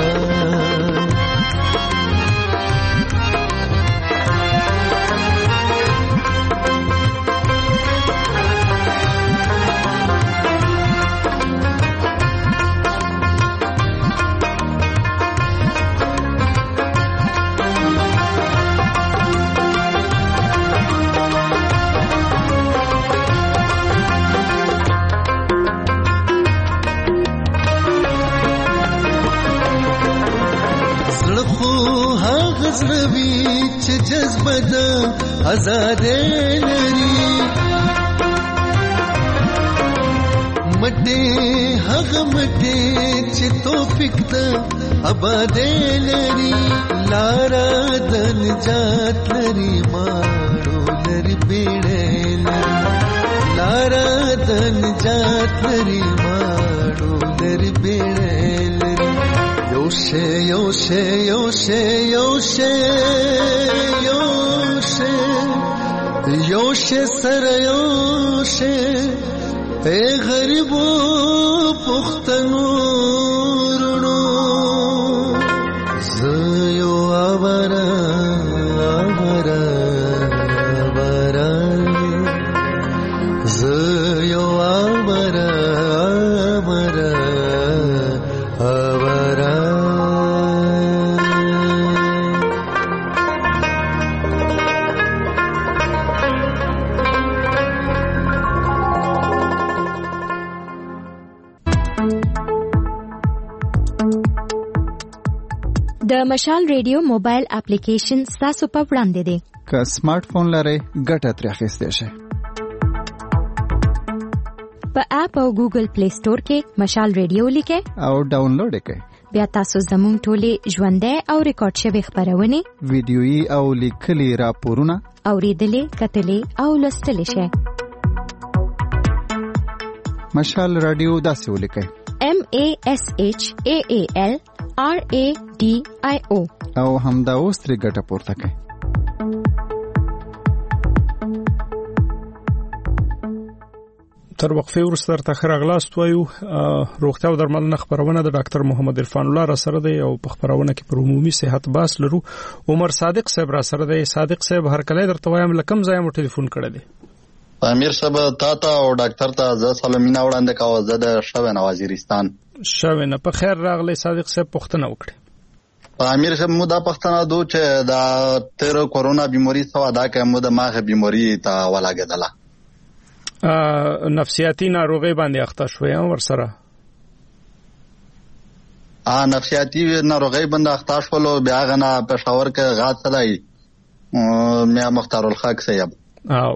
S7: زړوي چې جذبه د آزاد لري مټه هغه مټه چې توفیق د آباد لري لارا د نجات لري ماړو لري بیړې لارا د نجات لري ماړو لري بیړې لري یوشه یوشه یوشه یوشه یوشه یوشه سر یوشه اے غریبو پختنو رونو زيو آوارا آوارا
S3: د مشال ریډیو موبایل اپلیکیشن تاسو په وړاندې دی.
S4: که سمارټ فون لرئ ګټه ترې اخیستی شئ.
S3: په اپ او ګوګل پلی سٹور کې مشال ریډیو لیکئ
S4: او ډاونلوډ یې کړئ.
S3: بیا تاسو زموږ ټولې ژوندۍ او ریکارډ شوي خبرونه،
S4: ویډیويي او لیکلي راپورونه
S3: اوریدلې، کتلې او لوستلی شئ.
S4: مشال رادیو داسې ولیکئ:
S3: MASHAALRADIO
S4: او همدا اوس ترې ګټه پورته کړئ.
S2: تر وقفه وروسته تر تخر اغلاست وایو روغتیا او درملنه خبرونه د ډاکټر محمد عرفان الله را سره دی او په خبرونه کې پر عمومي صحت باس لرو. عمر صادق صاحب را سره دی. صادق صاحب هر کله درته وایم لکم ځای مو ټلیفون کړی دی.
S8: امیر صاحب تا او ډاکټر ته ز سلامونه وړاندې کوم. زه د شوین وزیرستان
S2: شوین په خیر راغلی. صادق صاحب پوښتنه وکړه.
S8: امیر صاحب مو دا پښتنه دو چې دا تیر کورونا بیماری سوا دا کې مو د ماغ بیماری ته ولاګدله
S2: نفسیاتی ناروغي باندې اخته شوې ورسره.
S8: نفسیاتی ناروغي باندې اخته شولو. بیا غنا پېښور کې غاټ سلای میا مختار الخاک صاحب
S2: او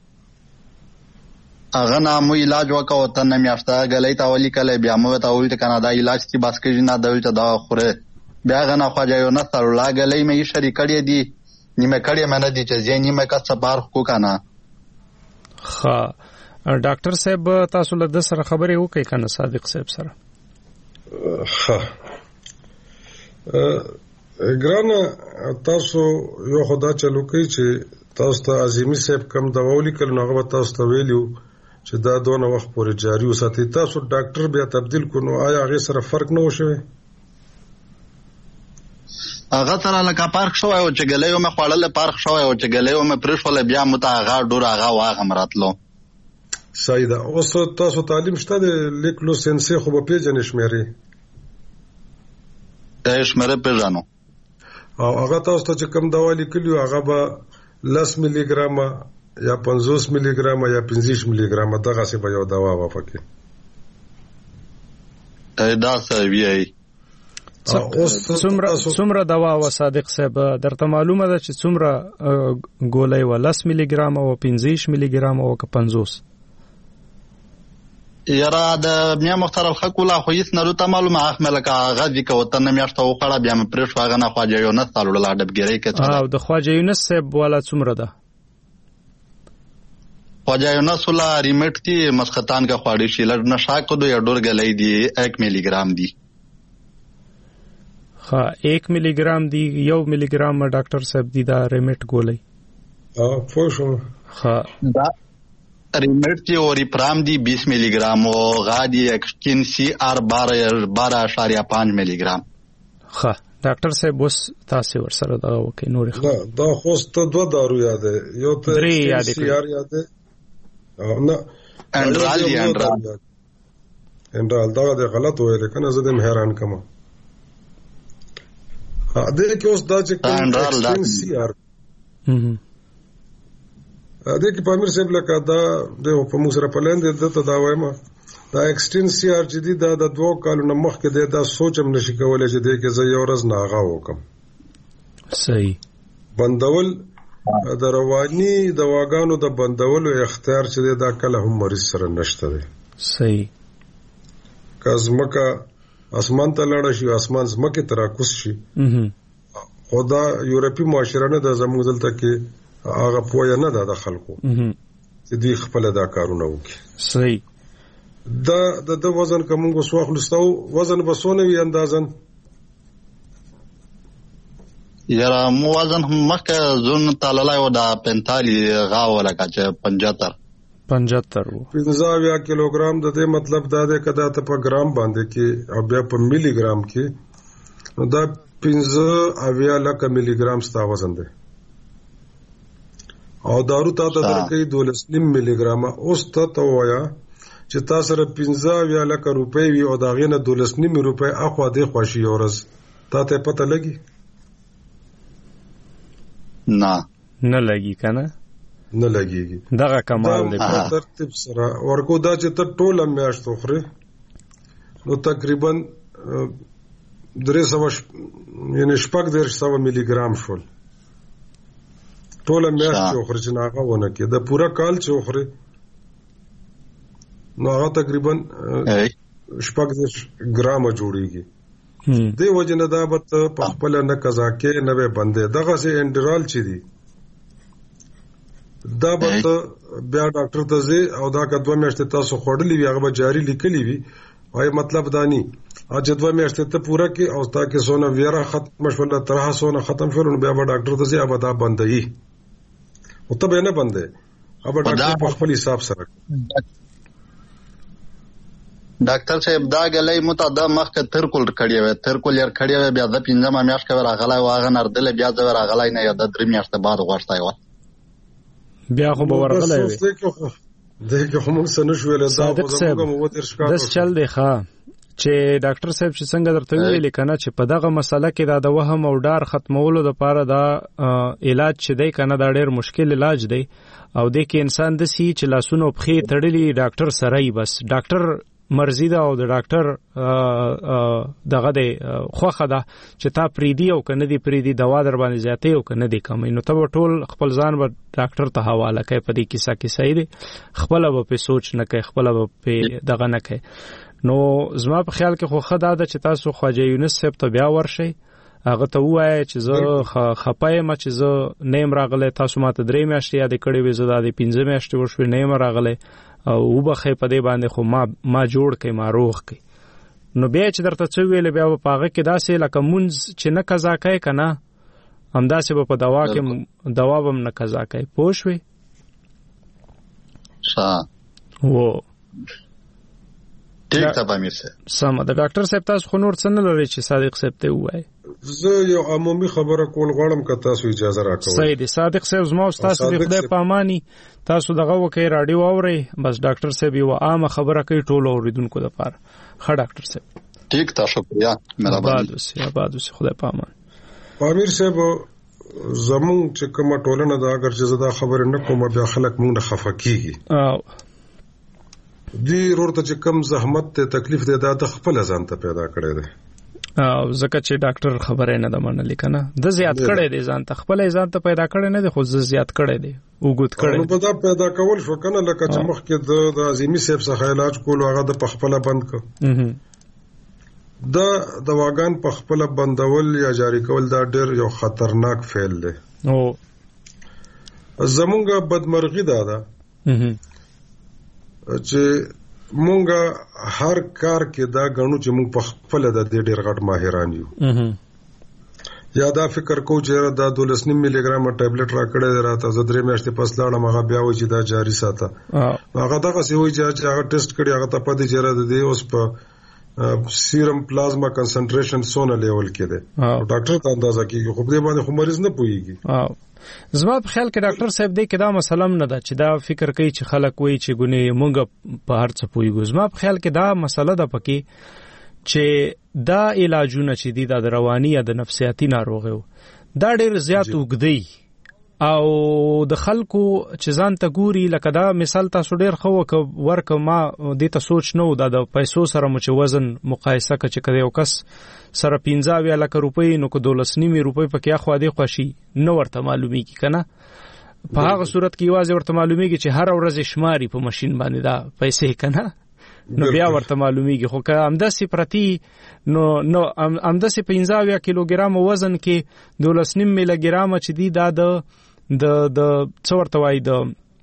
S8: غنا مو علاج وکاو ته نه میاشته غلې تا ولي کله. بیا مو ته وایي ته کنه دا علاج کی بس کې نه دوی ته دا خوره. بیا غنا خواجه یو نه سره لاګلې مې شریکړې دي نیمه کړې منه دي چې ځینې مې کا صبر کو کنه.
S2: ها ډاکټر صاحب تاسو له د سره خبرې وکړئ کنه صادق صاحب سره.
S5: ها ګرانه تاسو یو خدا چلو کوي چې تاسو ته عظیمی صاحب کم دواولي کله نو هغه تاسو ته ویلو چې دا دونه وخت پورې جاری وساتئ. تاسو ډاکټر بیا تبدیل کونو آیا هغه سره فرق نه وشوي؟
S8: هغه سره لکه پارک شو او چې ګلېو مې خړل پارک شو او چې ګلېو مې پرښول بیا مت هغه ډور هغه واغه مراتلو.
S5: سیدا اوس تاسو تعلیم شته د لیکلو سنسي خو په پیژنې شمیرې
S8: شمیرې پیژنو
S5: او هغه تاسو ته چې کم دوا لیکلیو هغه به 10 ملي ګرام یا 50 ملي ګرام یا 50 ملي ګرام دغه څه به یو دوا وافقي
S8: دا څه وی
S2: څومره دوا و صادق صاحب درته معلومه ده چې څومره ګولۍ و 10 ملي ګرام او 50 ملي ګرام او 50
S8: یاره د میا مختار الخلق ولا خو هیڅ نه لته معلومه اخمل کا غږی کو وطن میاشته وخړه بیا م پرې شو غنه خواجه یونس تعالی لا ډبګری کته
S2: او د خواجه یونس صاحب والا څومره ده؟
S8: خواجه یونس ولا ریمیټ کی مسختان کا خواړی شي لړ نشا کو دو یا ډور غلې دی 1 ملي ګرام دی.
S2: ها 1 ملي ګرام دی 1 ملي ګرام ډاکټر صاحب دی دا ریمیټ ګولۍ
S5: پوښو
S2: ها
S8: دا ریمیټ دی او ریپرام دی 20 ملي ګرام او غادي اکسکین سی آر 12.5 ملي ګرام.
S2: ها ډاکټر صاحب وس تاسو ورسره دا وکي نور
S5: دا خوست دوه دارو یاد یو ته سی آر یاد او نه
S8: انډرال دی
S5: انډرال دا غلط وایي کنه زه دې حیران کما دې کې اوس دا چې اکسکین سی آر دې کې پامیر صاحب لکه دا د په موږ سره پلان دي ته دا وایم دا اکسټین سی آر چې دی دا د 2 کالونو مخکې دی دا سوچم نشي کولای چې دې کې زه یو ورځ ناغه وکم.
S2: صحیح
S5: بندول د رواني دواګانو د بندولو اختیار چې دی دا کله هم مریض سره نشته دی.
S2: صحیح
S5: کازمکه اسمان ته لاړ شي اسمان زمکه تراکوس شي خدا یورپی معاشره نه د زموږ دلته کې هغه پوهه نه ده د خلکو چې دوی خپل دا کارونه وکړي.
S2: صحیح
S5: دا د وزن کوم غوښه خلستو وزن بسونه وی اندازن
S8: یاره مو وزن مکه زون تعالی و دا 45 غاو لکه چې 75
S5: 15 کیلوګرام د دې مطلب دا دی کدا ته په ګرام باندې کې او بیا په ملي ګرام کې نو دا 15 لکه ملي ګرام ستا وزن دی او دارو تا ته درکې 12 ملي ګرام اوس ته وایا چې تاسو سره 15 لکه روپۍ وي او دا غینه 12 روپۍ اخوا دی خوشي اورز تا ته پته لګي
S2: نه لګي کنه
S5: نه لګيږي
S2: دغه کمال دی
S5: په ترتیب سره ورکو دا چې ته ټول میاشت خوري نو تقریبا یعنی 400 ملي ګرام شول ټوله میاشت چې وخوري چې هغه ونه کې د پوره کال چې وخوري نو هغه تقریبا 4 ګرامه جوړیږي. دې وجه نه دا به په خپل نه قضا کې نه به بندې دغه سي انډرال چې دي دا به بیا ډاکټر ته ځي او دا که 2 میاشتې تاسو خوړلې وي هغه به جاری لیکلي وي. وای مطلب دا ني اجه 2 میاشتې ته پوره کې او تا کې سونه ویرا ختم شول تر سونه ختم شول نو بیا به ډاکټر ته ځي هغه دا بندي او ته به نه بندې هغه ډاکټر په خپل حساب سره.
S8: ډاکټر صاحب دا غلې متعده مخکې ترکول کړی و ترکول یې کړی و بیا د 15 میاشت کې راغلی واغه نردل بیا د راغلی نه یا د 3 میاشت بعد غوښتای و
S2: بیا خو به ورغلی وي.
S5: دغه هم څه نشول دا موږ تر شکایت
S2: داس چل دی ښا چې ډاکټر صاحب چې څنګه درته ویل کنه چې په دغه مسله کې دا د وهم او ډار ختمولو لپاره دا علاج چې دی کنه دا ډېر مشکل علاج دی او د کې انسان د سی چې لاسونو پخې تړلي ډاکټر سره ای بس ډاکټر مرزي دا او د ډاکټر دغه دی خوخه ده چې تا پریدي او کنه دی پریدي دوا در باندې زیاتې او کنه دی کم نو ته ټول خپل ځان به ډاکټر ته حواله کوي په دې کیسه کې صحیح دی خپل به په سوچ نه کوي خپل به په دغه نه کوي. نو زما په خیال کې خو خدای دا چې تاسو خواجه یونس صاحب ته بیا ورشي هغه ته وایي چې زه خپایم چې زه نیم راغله تاسو ماته 3 میاشتې یاد کړې وې زه د 15 میاشتې ورشوي نیم راغله او وبخې په دې باندې خو ما جوړ کړي ما روغ کړي. نو بیا چې درته څه ویل بیا په هغه کې داسې لکه مونږ چې نه قضا کوي کنه همداسې په دوا کې دوا هم نه قضا کوي پوه شوې وو
S8: ټیک ته به میسه
S2: سم د ډاکټر صاحب تاسو خو نور څه نه لري چې صادق صاحب ته وایي.
S5: زه یو عمومي خبره کول غواړم که تاسو اجازه راکوئ.
S2: صحیح دی صادق صاحب زما او تاسو د خدای په اماني تاسو دغه وکي رادیو اوري بس ډاکټر صاحب یو عامه خبره کوي ټول اوریدونکو لپاره. ښه ډاکټر صاحب
S8: ټیک تاسو شکریہ مهرباني
S2: آباد خدای په امان.
S5: امیر صاحب زمون چې کومه ټولنه دا اگر چې زدا خبره نه کوم بیا خلک مونږ نه خفه کیږي
S2: او
S5: دی ورته چې کم زحمت ته تکلیف دی دا د خپل ځان ته پیدا کړی دی
S2: او ځکه چې ډاکټر خبره نه ده منلې کنه د زیات کړي دي ځان ته خپل ځان ته پیدا کړي نه دي خو زیات کړي دي وګت کړي
S5: نو په دا پیدا کول شو کنه لکه چې مخکې د عظیمی صاحب څخه علاج کول هغه د پخپله بند کړ دا دواګان پخپله بندول یا جاری کول دا ډېر یو خطرناک فعل دی.
S2: او
S5: زمونږه بدمرغي دا ده چې مونږه هر کار کې دا غنو چې مونږ په خپل د دې ډېر غټ ماهران یو یا دا فکر کو چې دا 12 ملي ګرام ټابلیټ را کړی راته زه 3 میاشتې پس لاړم هغه بیا و چې دا جاری ساته هغه دغه سی وي چې هغه ټیسټ کړی هغه ته پدې چې را دي اوس په سیرم پلازما کنسنټریشن سونه لیول کې ده ډاکټر ته اندازه کوي خو دې باندې خو مریض نه پويږي.
S2: زما په خیال کې ډاکټر صاحب دې کې دا مسله نه ده چې دا فکر کوي چې خلک وایي چې ګونې مونږ په هر څه پويګو. زما په خیال کې دا مسله ده پکې چې دا علاجونه چې دي د رواني یا د نفسیاتي ناروغیو دا ډېر زیات وګدي او د خلکو چې ځان ته ګوري لکه دا مثال تاسو ډېر خو ورک ما دې ته سوچ نه و دا د پیسو سره مو چې وزن مقایسه کړي چې یو کس سره 15 لک روپۍ نو که 12 روپۍ پکې اخوا دې خوشي نو ورته معلومیږي کنه په هغه صورت کې واځي ورته معلومیږي چې هر ورځ شماري په ماشين باندې دا پیسې کنه نو بیا ورته معلومیږي خو که همداسې پرتی نو همداسې 15 کیلوګرام وزن کې 12 ملي ګرام چې دی دا د څورته وای د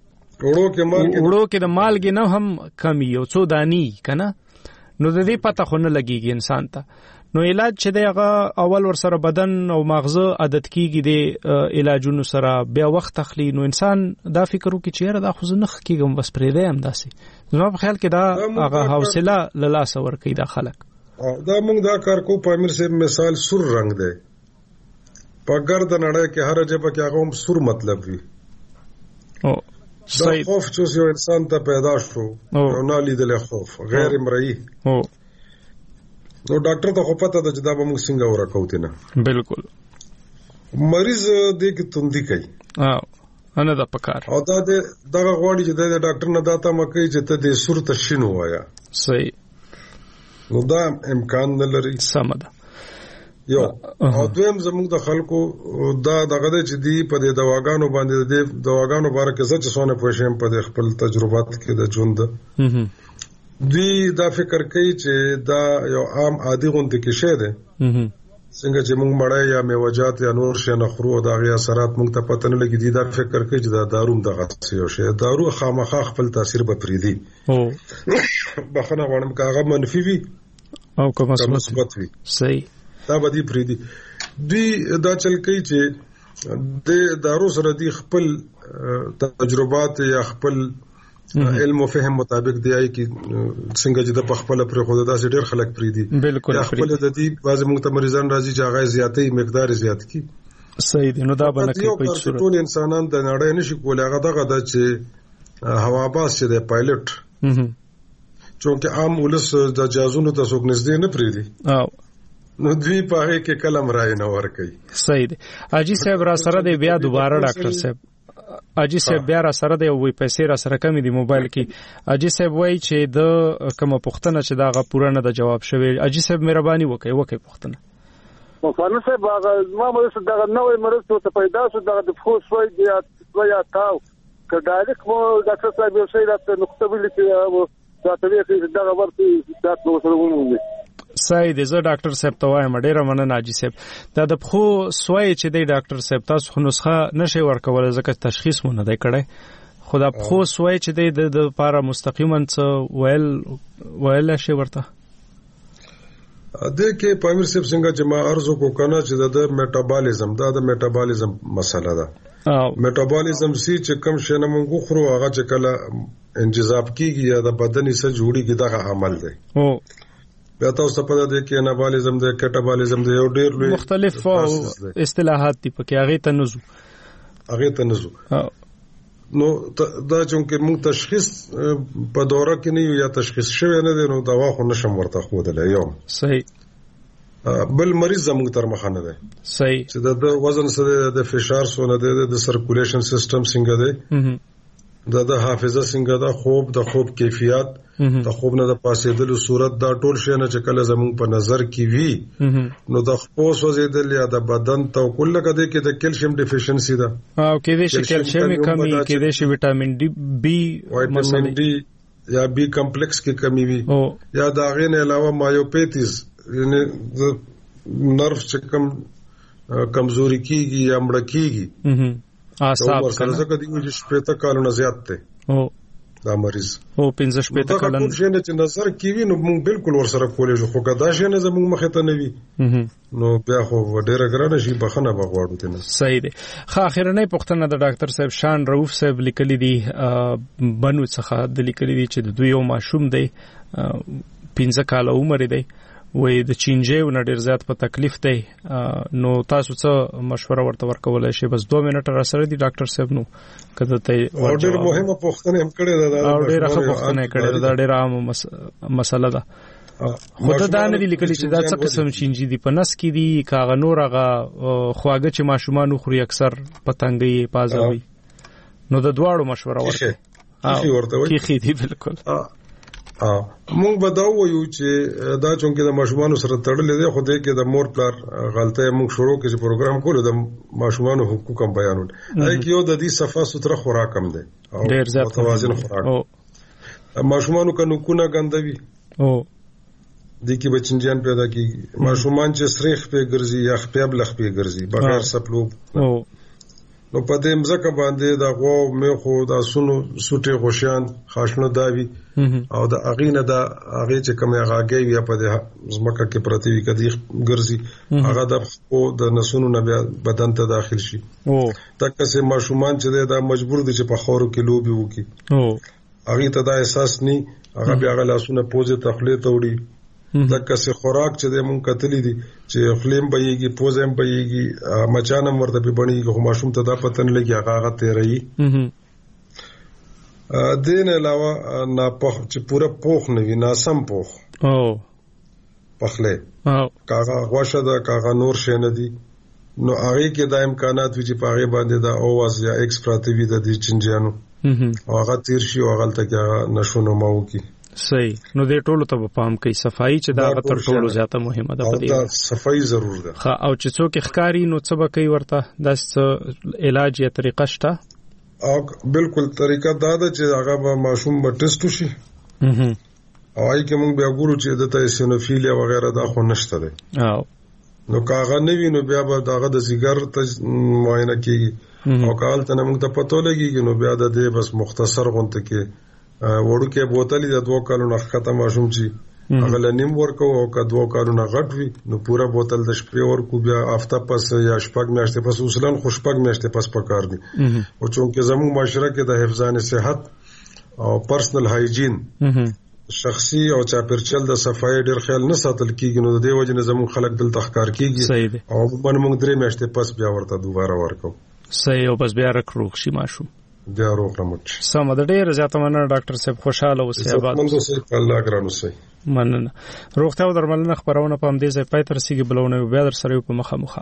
S2: وړو کې د مالګې نه هم کمی یو څو دانی کنه نو د دې پته خو نه لګيږي انسان ته. نو علاج چې دغه اول ور سره بدن او مغزه عادت کیږي د علاجونو سره بیا وخت اخلي نو انسان دا فکر وکړي چې را دا خو زنه کیږم بس پرې دی هم داسي زما په خیال کې دا هغه حوصله لاله سور کوي دا خلک
S5: دا موږ دا کار کو په امیر صاحب مثال سور رنگ دی په ګرد نړۍ کې هر جبه کې هغه هم سور مطلب وي
S2: او
S5: دا خوف چې یو انسان ته پیدا شو او نه لیدل خوف غیر مرئی
S2: او
S5: نو ډاکټر ته خو پته ده چې دا به موږ څنګه ورکوتی نه
S2: بالکل
S5: مریض دې کې توندي کوي
S2: انا دا پکار
S5: او دا دغه غواړي چې د ډاکټر نه داته مکه چې ته دې صورت شینو وایا
S2: صحیح
S5: نو دا امکان نه لري
S2: سم ده.
S5: یو او دویم زموږ د خلکو دا دغه چې دی په دې دواګانو باندې د دواګانو باره کې څه څونه پوښیم په خپل تجربات کې د ژوند دوی دا فکر کوي چې دا یو عام عادي غونډه کې شه ده څنګه چې موږ مړای یا میوجات یا نور شي نه خورو دا غي اثرات موږ ته پته نه لګي دا فکر کوي چې دا دارو دغه څه شي دارو خامخا خپل تاثیر به پریدي بخنه غواړم کاغه منفي وي
S2: او کوم مثبت وي صحیح
S5: دا به دي پریدي دوی دا چل کوي چې د دارو سره دي خپل تجربات یا خپل علم او فهم مطابق دی آی کی څنګه چې د خپل پر خود دا ډېر خلک پریدي
S2: بالکل
S5: خپل د دې بعض موږ ته مریضان راځي چې هغه زیاتې مقدار زیات کی
S2: صحیح دی نو دا باندې په صورت
S5: ټول انسانان د نړۍ نشي کولای هغه دغه د چې هواباز چې د پایلټ چونکه عام ولس د جازونو ته څوک نږدې نه پریدي نو دوی په هغه کې کلم راي نه ور کوي
S2: صحیح دی اجي صاحب را سره دی بیا دوباره ډاکټر صاحب اجي صاحب بیا را سره دی وی پیسې را سره کمی دی موبایل کې اجي صاحب وای چې د کوم پوښتنه چې دا غو پوره نه د جواب شوی اجي صاحب مهرباني وکړئ پوښتنه
S6: مفانو صاحب هغه ما مې څه نوې مرز ته پیدا شو د فوس وای دی یا تاو که ډایرکټ مو ډاکټر صاحب یو شی راته نقطه ویل چې دا ته دا ورته تاسو سره ومومي
S2: صحیح دی زه ډاکټر صاحب ته وایم ډیره مننه اجي صاحب دا د خو سوای چې دی ډاکټر صاحب تاسو نسخه نشي ورکول ځکه تشخیص مونږ نه دی کړی خدا خو سوای چې دی د لپاره مستقیما ویل شي ورته
S5: د کې پامیر صاحب څنګه چې ما ارزو کو کنه چې د میټابالیزم د میټابالیزم مسله ده میټابالیزم سي چې کم شنه مونږ خورو هغه چې کله انجذاب کیږي یا د بدن سره جوړیږي دغه عمل دی بیا تاسو په دې کې انابالیزم دی کټابالیزم دی یو ډېر لوی
S2: مختلف اصطلاحات دي پکې هغه ته نزو نو
S5: دا چې موږ تشخیص په دوره کې نه یا تشخیص شوی نه دی نو دوا خو نشم ورته خودلای یو
S2: صحیح
S5: بل مریض زموږ تر مخه نه دی
S2: صحیح
S5: چې د وزن سره د فشار سونه دی د سرکولیشن سیستم څنګه دی د حافظه څنګه دا د خوب کیفیت د خوب نه د پاسېدلو صورت دا ټول شي نه چې کله زموږ په نظر کې وي نو د خپل سوځیدل یا د بدن تو کله کده کې د کیلشیم ډیفیشنسي ده
S2: او کې دې کیلشیم کمی کې دې شي وټامین ډي بي
S5: وټامین ډي یا بي کمپلیکس کې کمی وي یا دا غي نه علاوه مایوپیتیز یعنی نرف چې کمزوري کیږي یا مړ کیږي
S2: اعصاب
S5: سره څنګه دی چې شپته کالونه زیات ته دا مریض
S2: 15 شپته کالونه
S5: چې نظر کیوي نو موږ بالکل ور سره کولې خو کدا شي نه زموږ مخه ته نه وي نو بیا خو ډیره ګرانه شي بخنه بغواړو ته
S2: صحیح دی خو اخیرنۍ پوښتنه د ډاکټر صاحب شان رؤف صاحب لیکلي دي بنو څخه د لیکلي دي چې د دوی یو ماشوم دی 15 کال عمر دی وې د چینجه و نړۍ زیات په تکلیف دی نو تاسو څه مشوره ورته ورکولای شئ بس 2 منټه را سره دی ډاکټر صاحب نو کله ته
S5: ډېر مهمه پوښتنه هم کړې ده
S2: ډېر ښه پوښتنه کړې ده ډېر عام مسله ده خو دا نه لیکلي چې دا څه قسم چینجه دي په نس کې دي کاغه نور هغه خواږه چې ماشومان خوري اکثر پتنګي پازوي نو د دواړو مشوره ورته کی دي بالکل
S5: مونږ به دا وایو چې دا چونکه د ماشومانو سره تړلې ده خو دې کې د مور پلار غلطه مونږ شروع کړي چې پروګرام کولو د ماشومانو حقوق هم بیانول دا کې یو د دې صفه ستره خوراک هم ده
S2: ډېر زیات
S5: متوازن خوراک ماشومانو کنه کو نه غندوي دې کې بچنجان پیدا کیږي ماشومان چې سریخ په ګرځي یا خپل بلخ په ګرځي بغیر سپلو نو په دې مزکه باندې دا غو مې خو دا سونو سوټي غوشان خاصنو داوي او دا اغینه دا اغه چې کومه غاګي یا په دې زمکه کې پرتی وي کدي ګرځي هغه د خو د نسونو نه بدن ته داخل شي تک چې ماشومان چې دا مجبور دي چې په خورو کې لوبي وکي اغه ته دا احساس ني هغه بیا غلاسونه پوزه تخلیه توړي دغه څه خوراک چې د مونږ کتلې دي چې خپلم بېږي پوزم بېږي مچانم ورته به بڼيږي خو ماشوم ته دا پتن لګي هغه تیري دین علاوه نه پخ چې پوره پوخ نه وي ناسم پوخ پخله کاغه غوښه دا کاغه نور شې نه دي نو هغه کې د امکانات وی چې پاغه باندې دا اوواز یا ایکس پراتوی د دې چنجانو هغه تیر شي او هغه ته نشو نو ماو کی
S2: صحیح. نو دې ټولو ته پام کوي صفائی چې دا تر ټولو زیاته مهمه ده په دې.
S5: دا صفائی ضرور ده.
S2: او چې څوک ښکاری نو څه به کوي ورته دا علاج یا طریقه شته؟
S5: او بالکل طریقه دا ده چې هغه به ماشوم به ټیسټ وشي او آی کې موږ بیا ګورو چې د ایسینوفیلیا وغیرہ دا خو نشته ده. نو کاغه نوی نو بیا به داغه د زیګر ته معاینه کیږي او کال ته موږ ته پته لګیږي نو بیا د دې بس مختصر غونته کې وړو کې بوتلې د 2 کالونو ختم ماشوم چې هغه لنیم ورکو او که 2 کالونو غټ وي نو پورا بوتل د شپې ورکو بیا هفته پس یا شپږ میاشتې پس اصلا خوشپږ میاشتې پس پکار دي. او چونکه زموږ معاشره کې د حفظان صحت او پرسنل هایجین شخصي او چاپیرچل د صفای ډیر خیال نه ساتل کیږي نو د دې وجه نه زموږ خلک دلته ښکار کیږي او موږ 3 میاشتې پس بیا ورته دوباره ورکو.
S2: صحیح. او بس بیا روغ شي ماشوم
S5: بیا روغ رمټ.
S2: سم د ډیر زیاته مننه ډاکټر صاحب. خوشاله اوسئ. آباد
S5: اوسئ. الله ګران اوسئ.
S2: مننه. روغتیا او درملنه خبرونه په همدې ځای پای تر رسیدي بلونه بیا در سره په مخه.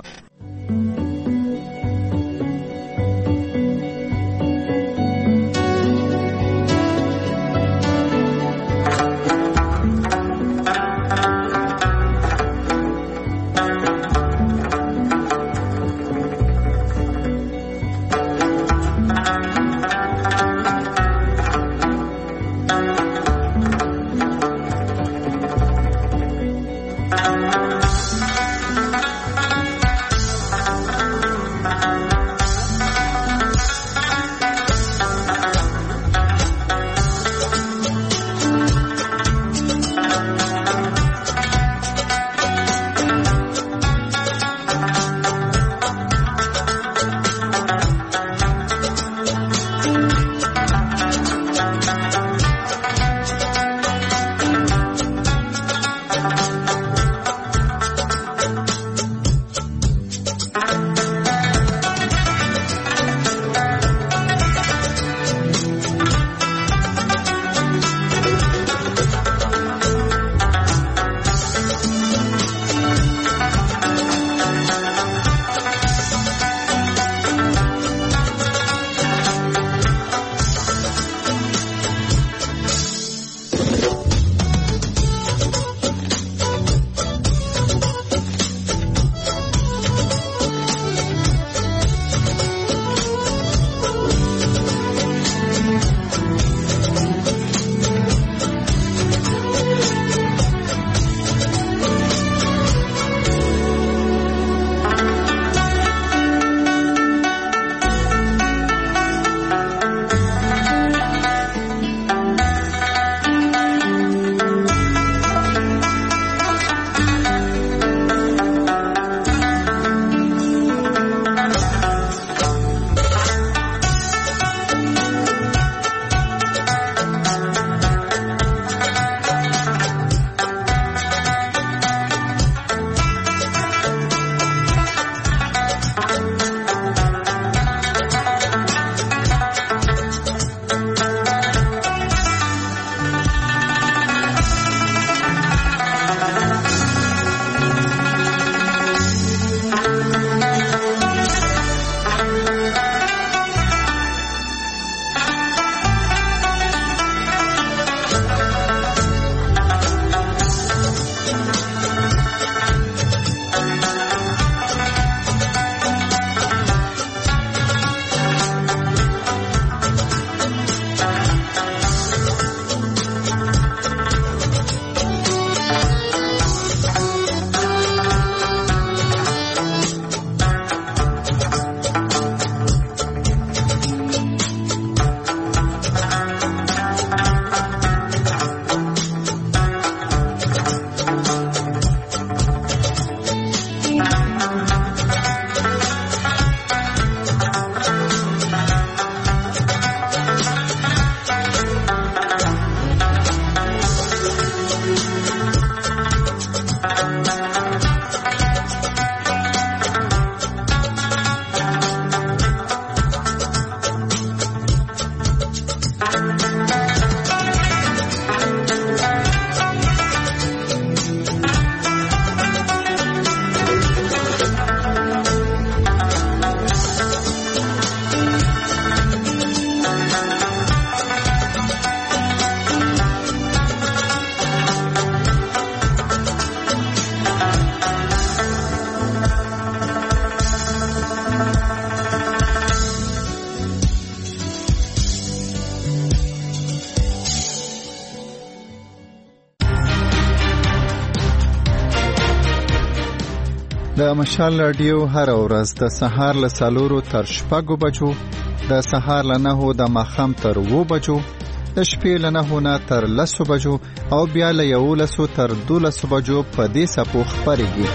S4: د مشال رادیو هر ورځ د سهار له 4 تر 6 بجو، د سهار له 9 د ماښام تر 2 بجو، د شپې له 9 نه تر 10 بجو او بیا له 11 تر 12 بجو په دې سپو خبرېږي.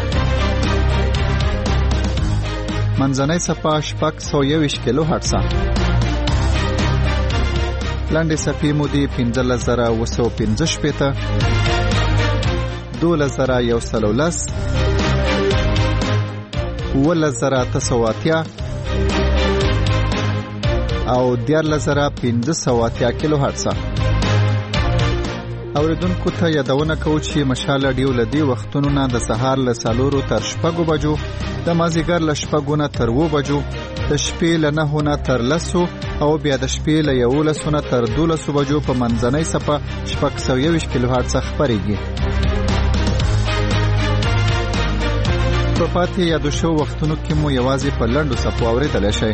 S4: منځنۍ صفه 621 کیلو هرتز. لاندې صفې مودې 15115 12110 11980 او 14580 کیلو هرتز. اوریدونکو ته یادونه کوو چې مشال رادیو له دې وختونو نه د سهار له 4 تر 6 بجو، د مازیګر له 6 نه تر 2 بجو، د شپې له 9 نه تر 10 او بیا د شپې له 11 نه تر 12 بجو په منځنۍ صفه 621 کیلو هرتز خبرېږي. په پاتې یادو شو وختونو کې مو یوازې په لنډو صفو اورېدلی شئ.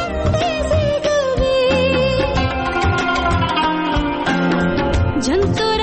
S9: जंतो